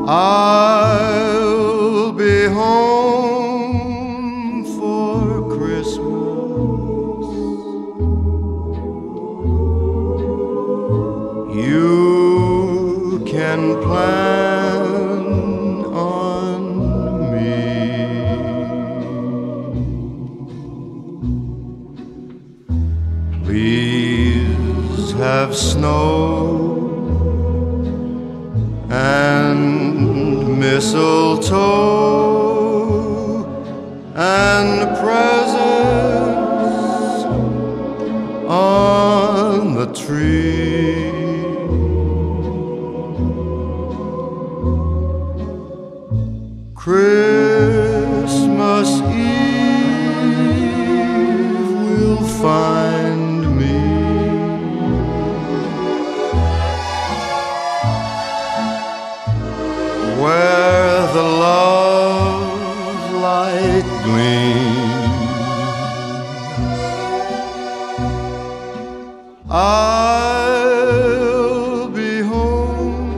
I'll be home for Christmas. You can plan on me. Please have snow and mistletoe and presents on the tree. Christmas Eve will find me where the love light gleams. I'll be home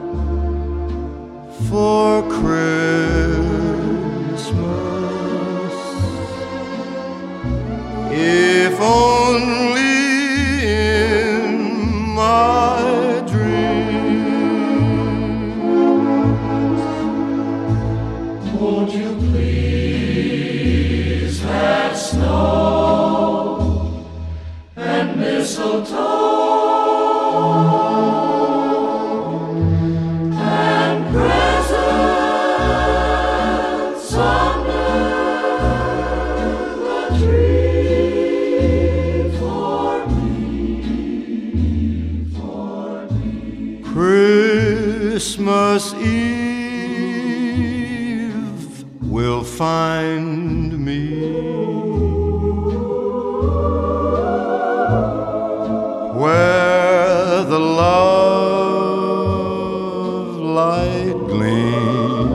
for Christmas, if only in my dreams. Won't you please have snow and mistletoe and presents under the tree for me. Christmas Eve will find me where the love light gleams.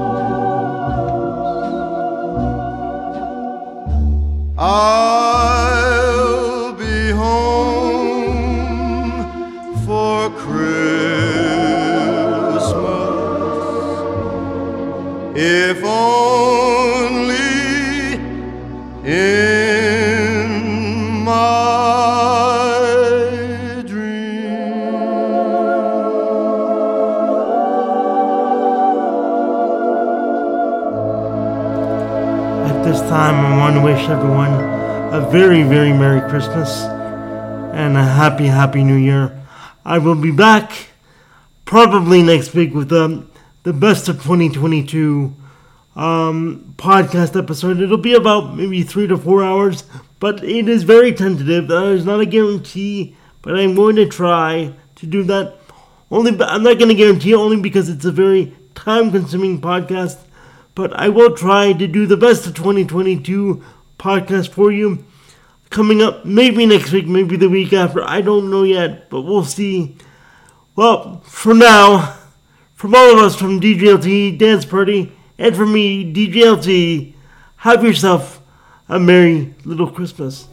I'll be home for Christmas, if only in my dreams. At this time, I want to wish everyone a very, very Merry Christmas and a happy, happy New Year. I will be back probably next week with the best of 2022 podcast episode. It'll be about maybe 3 to 4 hours, but it is very tentative. There's not a guarantee, but I'm going to try to do that. I'm not going to guarantee it only because it's a very time-consuming podcast, but I will try to do the best of 2022 podcast for you. Coming up maybe next week, maybe the week after. I don't know yet, but we'll see. Well, for now, from all of us from DJLT Dance Party, and from me, DJLT, have yourself a merry little Christmas.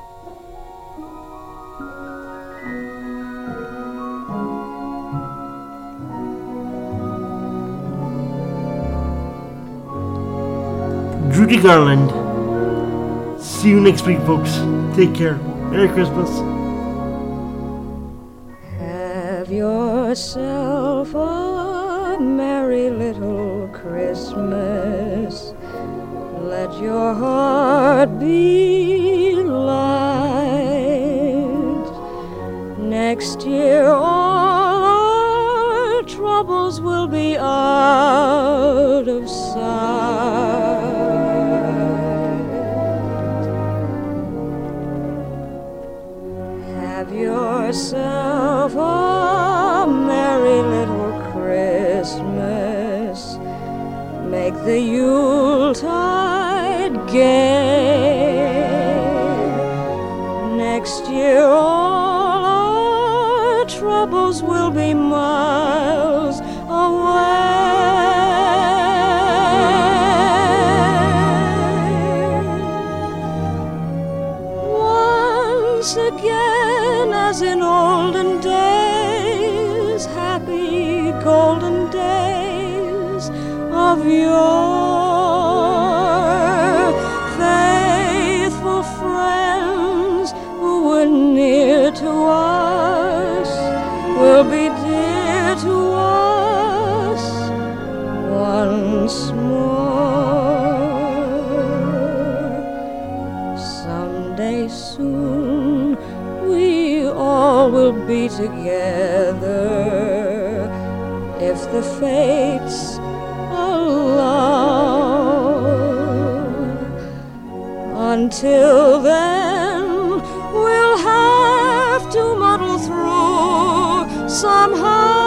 Judy Garland. See you next week, folks. Take care. Merry Christmas. Have yourself a merry little Christmas. Let your heart be light. Next year all our troubles will be out of sight. Have yourself a merry little Christmas. Make the Yuletide gay. Next year all our troubles will be miles once again, as in olden days, happy golden days. your faithful friends who were near to us will be dear to us once more. Someday soon we all will be together if the fates allow. Until then, we'll have to muddle through somehow.